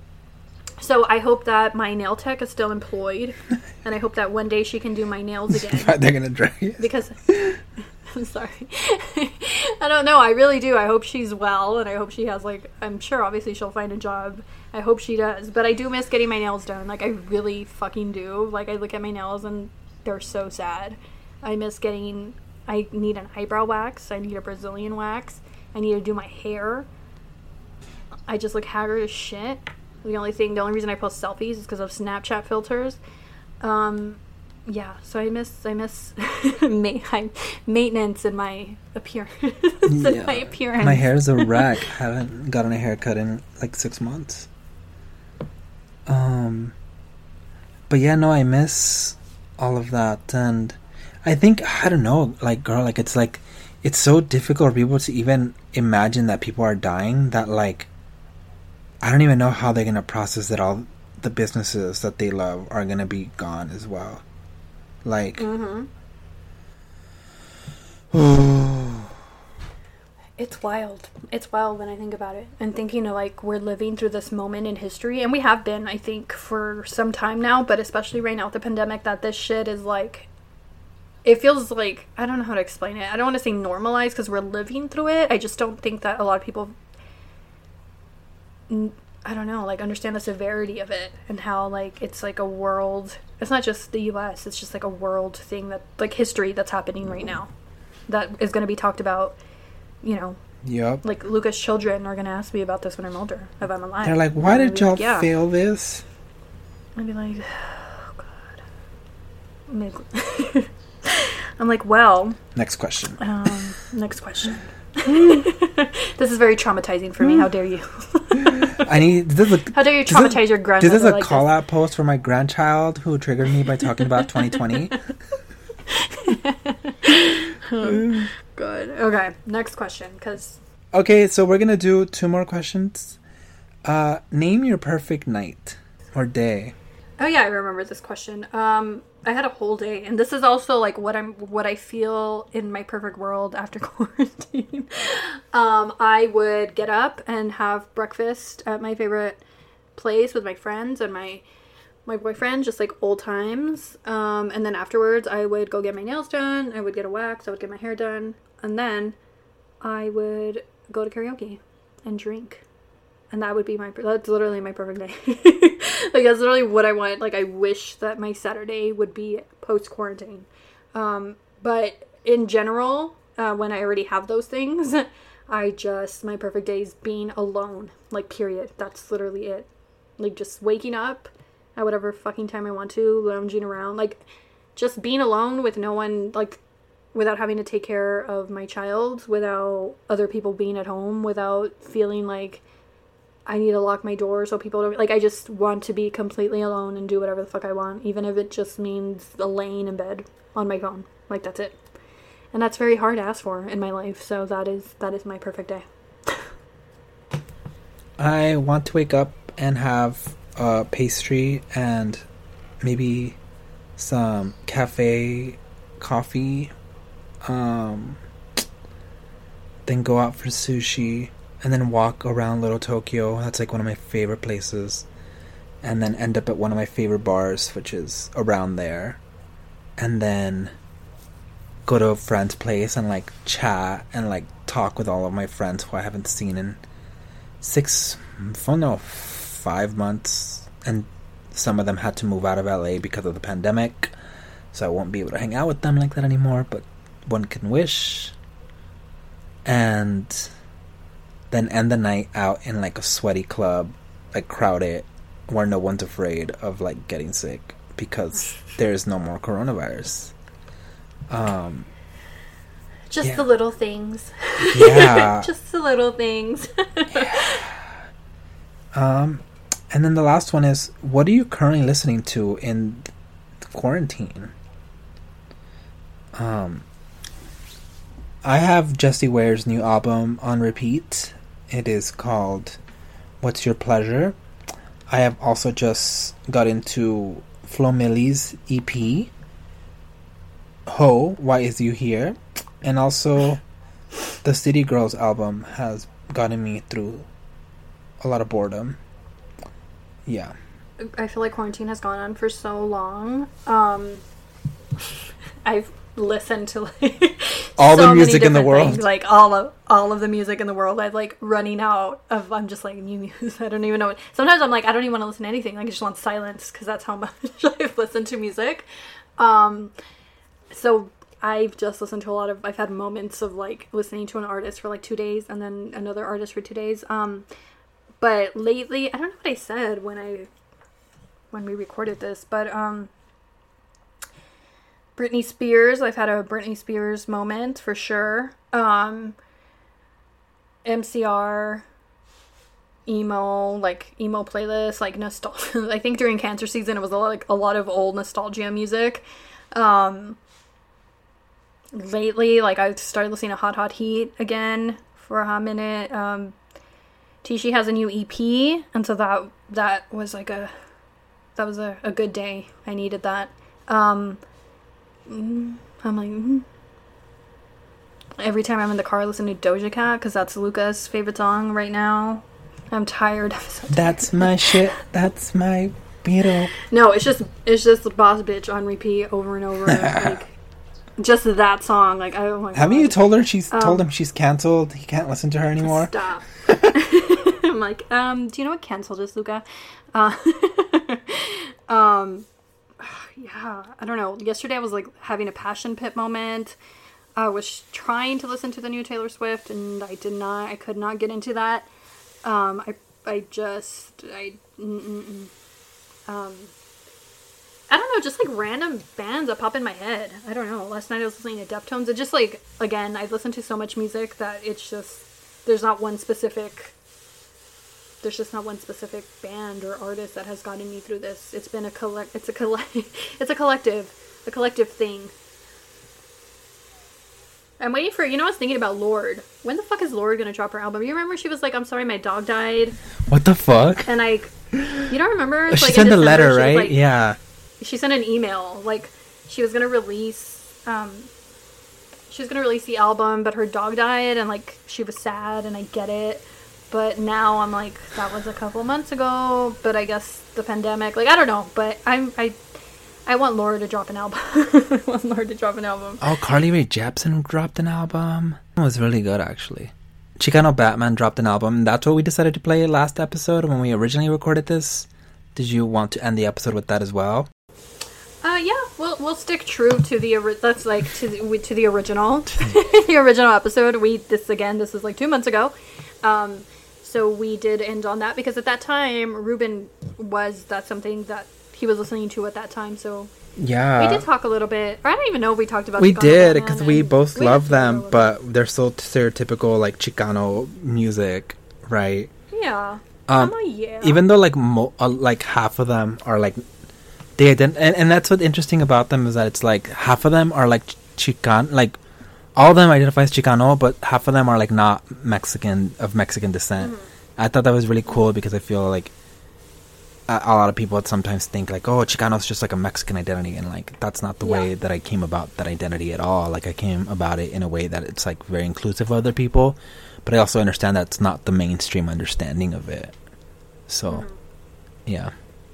So I hope that my nail tech is still employed, and I hope that one day she can do my nails again. They're gonna drag it. Because I'm sorry. I don't know. I really do. I hope she's well, and I hope she has, like, I'm sure obviously she'll find a job. I hope she does. But I do miss getting my nails done. Like, I really fucking do. Like, I look at my nails and they're so sad. I miss getting, I need an eyebrow wax. I need a Brazilian wax. I need to do my hair. I just look haggard as shit. The only thing, the only reason I post selfies is because of Snapchat filters. Um, yeah, so I miss, I miss ma- maintenance in my appearance. in Yeah. my appearance. My hair's a wreck. I haven't gotten a haircut in like six months. Um, but yeah, no, I miss all of that, and I think I don't know, like, girl, like it's like it's so difficult for people to even imagine that people are dying. That like, I don't even know how they're gonna process that all the businesses that they love are gonna be gone as well. Like, Mm-hmm. It's wild. It's wild when I think about it. And thinking of, like, we're living through this moment in history. And we have been, I think, for some time now. But especially right now with the pandemic, that this shit is, like, it feels like, I don't know how to explain it. I don't want to say normalized because we're living through it. I just don't think that a lot of people, I don't know, like understand the severity of it and how like it's like a world. It's not just the U S. It's just like a world thing that like history that's happening right now that is going to be talked about, you know. Yep. Like Lucas' children are going to ask me about this when I'm older, if I'm alive. They're like, why did y'all like, yeah. fail this? I'd be like, oh god. I'm like, I'm like, well. Next question. Um, next question. This is very traumatizing for me. How dare you? I need. This is a, How dare you traumatize this, your grandmother? This is a like call this? out post for my grandchild who triggered me by talking about twenty twenty. Oh, good. Okay, next question. Because okay, so we're gonna do two more questions. Uh, name your perfect night or day. oh yeah, I remember this question. Um, I had a whole day, and this is also like what I'm, what I feel in my perfect world after quarantine. um, I would get up and have breakfast at my favorite place with my friends and my my boyfriend, just like old times. Um, and then afterwards, I would go get my nails done. I would get a wax. I would get my hair done, and then I would go to karaoke and drink. And that would be my, that's literally my perfect day. Like, that's literally what I want. Like, I wish that my Saturday would be post-quarantine. Um, but in general, uh, when I already have those things, I just, my perfect day is being alone. Like, period. That's literally it. Like, just waking up at whatever fucking time I want to, lounging around. Like, just being alone with no one, like, without having to take care of my child, without other people being at home, without feeling like I need to lock my door so people don't, like, I just want to be completely alone and do whatever the fuck I want, even if it just means laying in bed on my phone. Like, that's it. And that's very hard to ask for in my life, so that is, that is my perfect day. I want to wake up and have a pastry and maybe some cafe coffee, um, then go out for sushi, and then walk around Little Tokyo. That's like one of my favorite places. And then end up at one of my favorite bars, which is around there. And then go to a friend's place and like chat and like talk with all of my friends who I haven't seen in six, oh no, five months. And some of them had to move out of L A because of the pandemic. So I won't be able to hang out with them like that anymore, but one can wish. And then end the night out in like a sweaty club, like crowded, where no one's afraid of like getting sick because there's no more coronavirus. Um, Just yeah. the little things. Yeah. Just the little things. Yeah. Um, and then the last one is, what are you currently listening to in quarantine? Um, I have Jessie Ware's new album on repeat. It is called What's Your Pleasure? I have also just got into Flo Milli's E P, Ho, Why Is You Here? And also the City Girls album has gotten me through a lot of boredom. Yeah. I feel like quarantine has gone on for so long. Um, I've listened to like all so the music in the things, world, like all of all of the music in the world. I'm like running out of. I'm just like new music. I don't even know. What, sometimes I'm like I don't even want to listen to anything. Like I just want silence because that's how much I've listened to music. Um, so I've just listened to a lot of. I've had moments of like listening to an artist for like two days and then another artist for two days. Um, but lately, I don't know what I said when I when we recorded this, but um. Britney Spears. I've had a Britney Spears moment for sure. Um, M C R, emo, like emo playlist, like nostalgia. I think during cancer season it was a lot, like a lot of old nostalgia music. Um, lately, like I started listening to Hot Hot Heat again for a hot minute. Um, Tishy has a new E P, and so that that was like a that was a, a good day. I needed that. Um. I'm like, mm-hmm. Every time I'm in the car listening to Doja Cat, because that's Luca's favorite song right now. I'm tired. I'm so tired. That's my shit. That's my beetle. No, it's just it's just the Boss Bitch on repeat over and over. Like just that song. Like, oh my god. Haven't you told her she's um, told him she's canceled? He can't listen to her anymore. Stop. I'm like, um, do you know what canceled is, Luca? Uh, um, yeah, I don't know. Yesterday I was like having a passion pit moment. I was trying to listen to the new Taylor Swift, and I did not. I could not get into that. Um, I, I just, I, mm-mm. um, I don't know, just like random bands that pop in my head. I don't know. Last night I was listening to Deftones. It just like, again, I've listened to so much music that it's just, there's not one specific, there's just not one specific band or artist that has gotten me through this. It's been a collect, it's a collect, it's a collective, a collective thing. I'm waiting for, you know, I was thinking about Lorde. When the fuck is Lorde gonna drop her album? You remember she was like, I'm sorry, my dog died. What the fuck? And I, you don't remember? It's she like sent a in December, letter, she was right? like- Yeah. She sent an email, like, she was gonna release, um, she was gonna release the album, but her dog died, and, like, she was sad, and I get it. But now I'm like, that was a couple months ago, but I guess the pandemic, like, I don't know, but I'm, I, I want Laura to drop an album. I want Laura to drop an album. Oh, Carly Rae Jepsen dropped an album. It was really good, actually. Chicano Batman dropped an album. That's what we decided to play last episode when we originally recorded this. Did you want to end the episode with that as well? Uh, yeah, we'll we'll stick true to the ori- that's like to the, to the original, the original episode. We this again. This was like two months ago, um, so we did end on that because at that time Ruben was that's something that he was listening to at that time. So Yeah. we did talk a little bit. Or I don't even know if we talked about. We Chicano did, Batman, because we and both we love did talk a them, little but they're so stereotypical, like, Chicano music, right? bit. yeah, Um, I'm a yeah. Even though, like, mo- uh, like half of them are, like, they ident- and, and that's what's interesting about them is that it's, like, half of them are, like, Chican, like, all of them identify as Chicano, but half of them are, like, not Mexican, of Mexican descent. Mm-hmm. I thought that was really cool because I feel like a, a lot of people would sometimes think, like, oh, Chicano's just, like, a Mexican identity, and, like, that's not the Yeah. way that I came about that identity at all. Like, I came about it in a way that it's, like, very inclusive of other people, but I also understand that it's not the mainstream understanding of it. So, Mhm. yeah.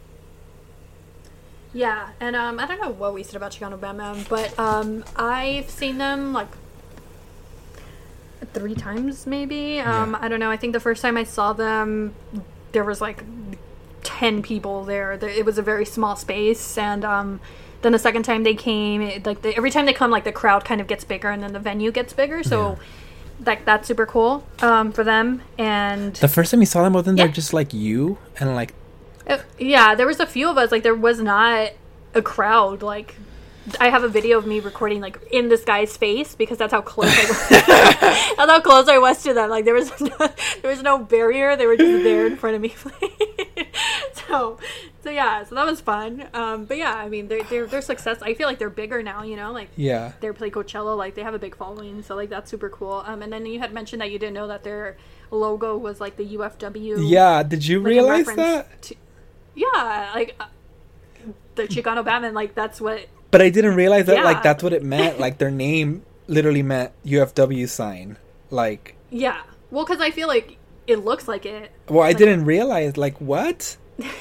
Yeah, and um, I don't know what we said about Chicano Batman, but um, I've seen them like three times maybe. Um, Yeah. I don't know. I think the first time I saw them, there was like ten people there. There- It was a very small space, and um, then the second time they came, it, like the, every time they come, like the crowd kind of gets bigger, and then the venue gets bigger. So, like that's super cool um, for them. And The first time you saw them, wasn't there Yeah. just, like, you and, like, Uh, yeah, there was a few of us. Like, there was not a crowd. Like, I have a video of me recording, like, in this guy's face because that's how close I was. That's how close I was to them. Like, there was no, there was no barrier. They were just there in front of me. so, so yeah, so that was fun. Um, but yeah, I mean, they're, they're, they're success. I feel like they're bigger now, you know? Like, yeah. they play Coachella. Like, they have a big following. So, like, that's super cool. Um, and then you had mentioned that you didn't know that their logo was, like, the U F W. Yeah, did you like, in realize reference that? to- yeah, like uh, the Chicano Batman, like that's what. But I didn't realize that, Yeah. like, that's what it meant. Like, their name literally meant U F W sign. Like, Yeah, well, because I feel like it looks like it. well, I Like- didn't realize, like, what?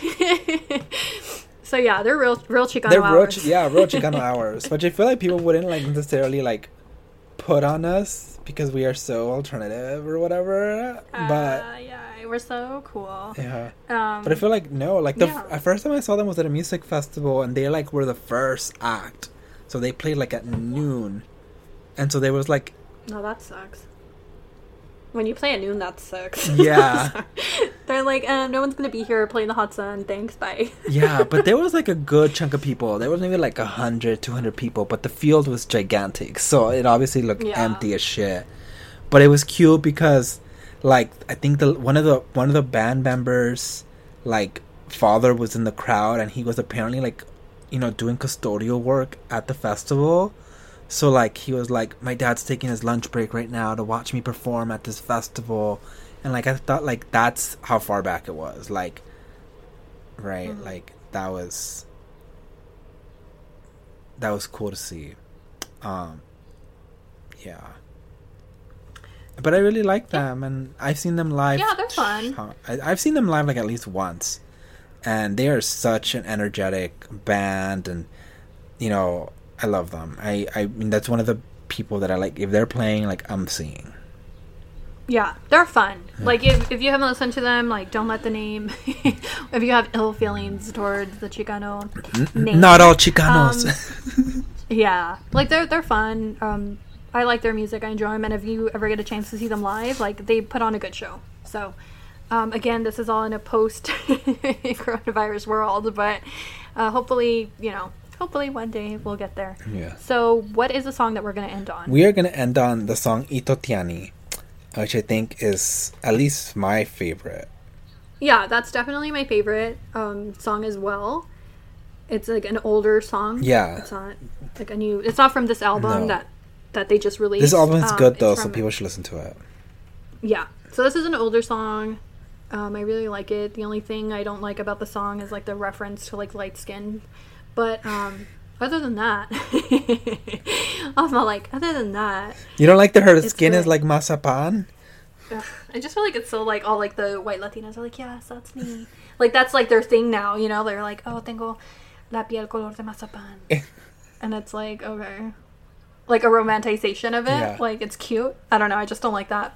So yeah, they're real, real Chicano They're real, hours. Chi- yeah, real Chicano hours. Which I feel like people wouldn't, like, necessarily, like, put on us because we are so alternative or whatever. But, Uh, yeah, we're so cool. yeah. Um, But I feel like, no, like, the yeah. f- first time I saw them was at a music festival, and they, like, were the first act. So they played, like, at noon. And so there was, like, no, that sucks. When you play at noon, that sucks. Yeah. They're like, uh, no one's gonna be here playing the hot sun. Thanks, bye. yeah, but there was, like, a good chunk of people. There was maybe, like, one hundred, two hundred people, but the field was gigantic. So it obviously looked Yeah. empty as shit. But it was cute because, like, I think the one of the one of the band members, like, father was in the crowd, and he was apparently, like, you know, doing custodial work at the festival. So, like, he was like, my dad's taking his lunch break right now to watch me perform at this festival. And, like, I thought, like, that's how far back it was. Like, right? Mhm. Like, that was... That was cool to see. Um, yeah. But I really like them, and I've seen them live. Yeah, they're fun. Huh, I, I've seen them live, like, at least once. And they are such an energetic band, and, you know... I love them. I, I mean, that's one of the people that I like. If they're playing, like, I'm seeing. Yeah, they're fun. Like, if, if you haven't listened to them, like, don't let the name... if you have ill feelings towards the Chicano name. Not all Chicanos. Um, yeah. Like, they're they're fun. Um, I like their music. I enjoy them. And if you ever get a chance to see them live, like, they put on a good show. So, um, again, this is all in a post-coronavirus world. But uh, hopefully, you know, hopefully one day we'll get there. Yeah. So, what is the song that we're going to end on? We are going to end on the song Ito Tiani, which I think is at least my favorite. Yeah, that's definitely my favorite um, song as well. It's like an older song. Yeah. It's not like a new... It's not from this album No. that, that they just released. This album is Um, good, it's though, so from- people should listen to it. Yeah. So this is an older song. Um, I really like it. The only thing I don't like about the song is like the reference to like light skin. But um, other than that... I'm not like, other than that... You don't like that her It's skin good. is like masapan? Ugh, I just feel like it's so like all like the white Latinos are like, yes, that's me. Like that's like their thing now, you know? They're like, oh, tengo la piel color de mazapan. And it's like, okay. Like a romanticization of it. Yeah. Like it's cute. I don't know. I just don't like that.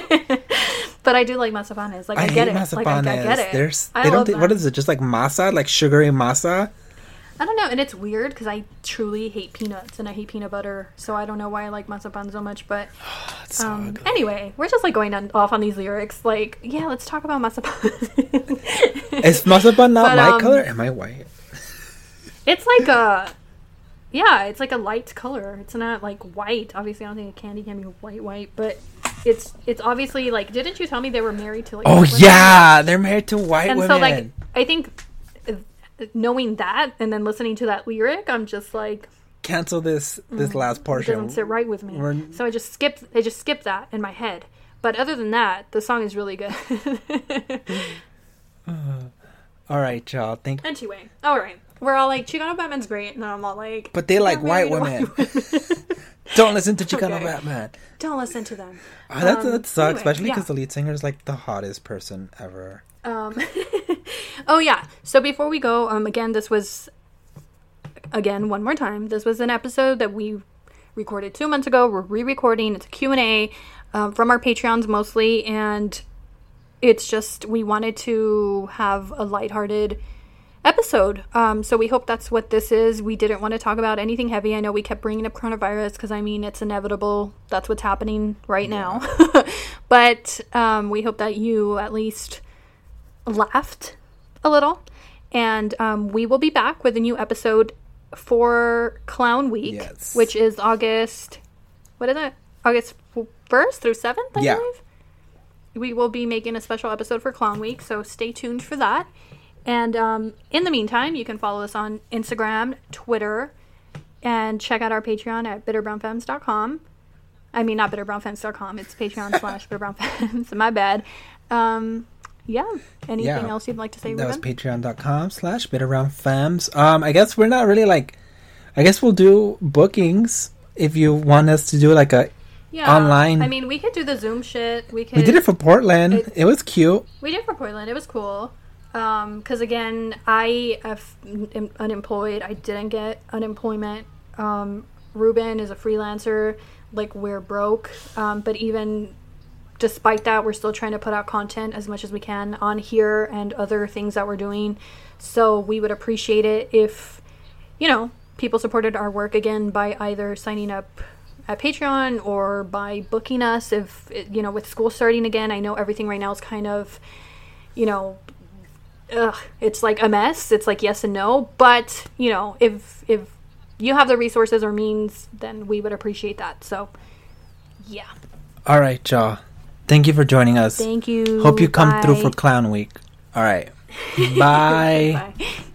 But I do like mazapanes. Like I, I get hate it. Like I, I masapanes. get it. There's, I they don't love think, them. what is it? Just like masa? Like sugary masa? I don't know. And it's weird because I truly hate peanuts and I hate peanut butter. So I don't know why I like mazapan so much. But It's so Um, good. anyway, we're just like going on, off on these lyrics. Like, yeah, let's talk about mazapan. Is masapan not But, my um, color? Am I white? It's like a, yeah, it's like a light color. It's not like white. Obviously, I don't think a candy can be white, white, but it's it's obviously like. Didn't you tell me they were married to like? Oh, white women? yeah! They're married to white And women. so like, I think uh, knowing that and then listening to that lyric, I'm just like, Cancel this this last it portion. doesn't sit right with me. We're- So I just skipped. I just skipped that in my head. But other than that, the song is really good. All right, y'all. Thank. Anyway, all right. We're all like, Chicano Batman's great, and I'm all like, But they like "They're white married to women. Don't listen to Chicano Okay. Batman. Don't listen to them. Oh, that, Um, that sucks, anyway, especially yeah. because the lead singer is like the hottest person ever. Um, oh yeah. So before we go, um, again, this was, again, one more time, this was an episode that we recorded two months ago. We're re-recording. It's a Q and A um, from our Patreons mostly, and it's just we wanted to have a lighthearted episode. Um, so we hope that's what this is. We didn't want to talk about anything heavy. I know we kept bringing up coronavirus because, I mean, it's inevitable. That's what's happening right now. But um, we hope that you at least laughed a little. And um, we will be back with a new episode for Clown Week, Yes. which is August, what is it? August first through seventh, I Yeah. believe. We will be making a special episode for Clown Week, so stay tuned for that. And um, in the meantime, you can follow us on Instagram, Twitter, and check out our Patreon at bitter brown femmes dot com. I mean, not bitter brown femmes dot com. It's Patreon slash bitterbrownfemmes. My bad. Um, yeah. Anything Yeah. else you'd like to say, That was Ruben? patreon.com slash bitterroundfemmes. Um, I guess we're not really like, I guess we'll do bookings if you want us to do like a, Yeah. online. I mean, we could do the Zoom shit. We could. we did it for Portland. It- It was cute. We did for Portland. It was cool. Um, because again, I have am unemployed. I didn't get unemployment. Um, Ruben is a freelancer. Like, we're broke. Um, but even despite that, we're still trying to put out content as much as we can on here and other things that we're doing. So we would appreciate it if, you know, people supported our work again by either signing up at Patreon or by booking us if, you know, with school starting again. I know everything right now is kind of, you know, ugh, it's like a mess. It's like yes and no. But, you know, if if you have the resources or means, then we would appreciate that. So, yeah. All right, y'all. Thank you for joining us. Thank you. Hope you come through Bye. for Clown Week. All right. Bye. Bye.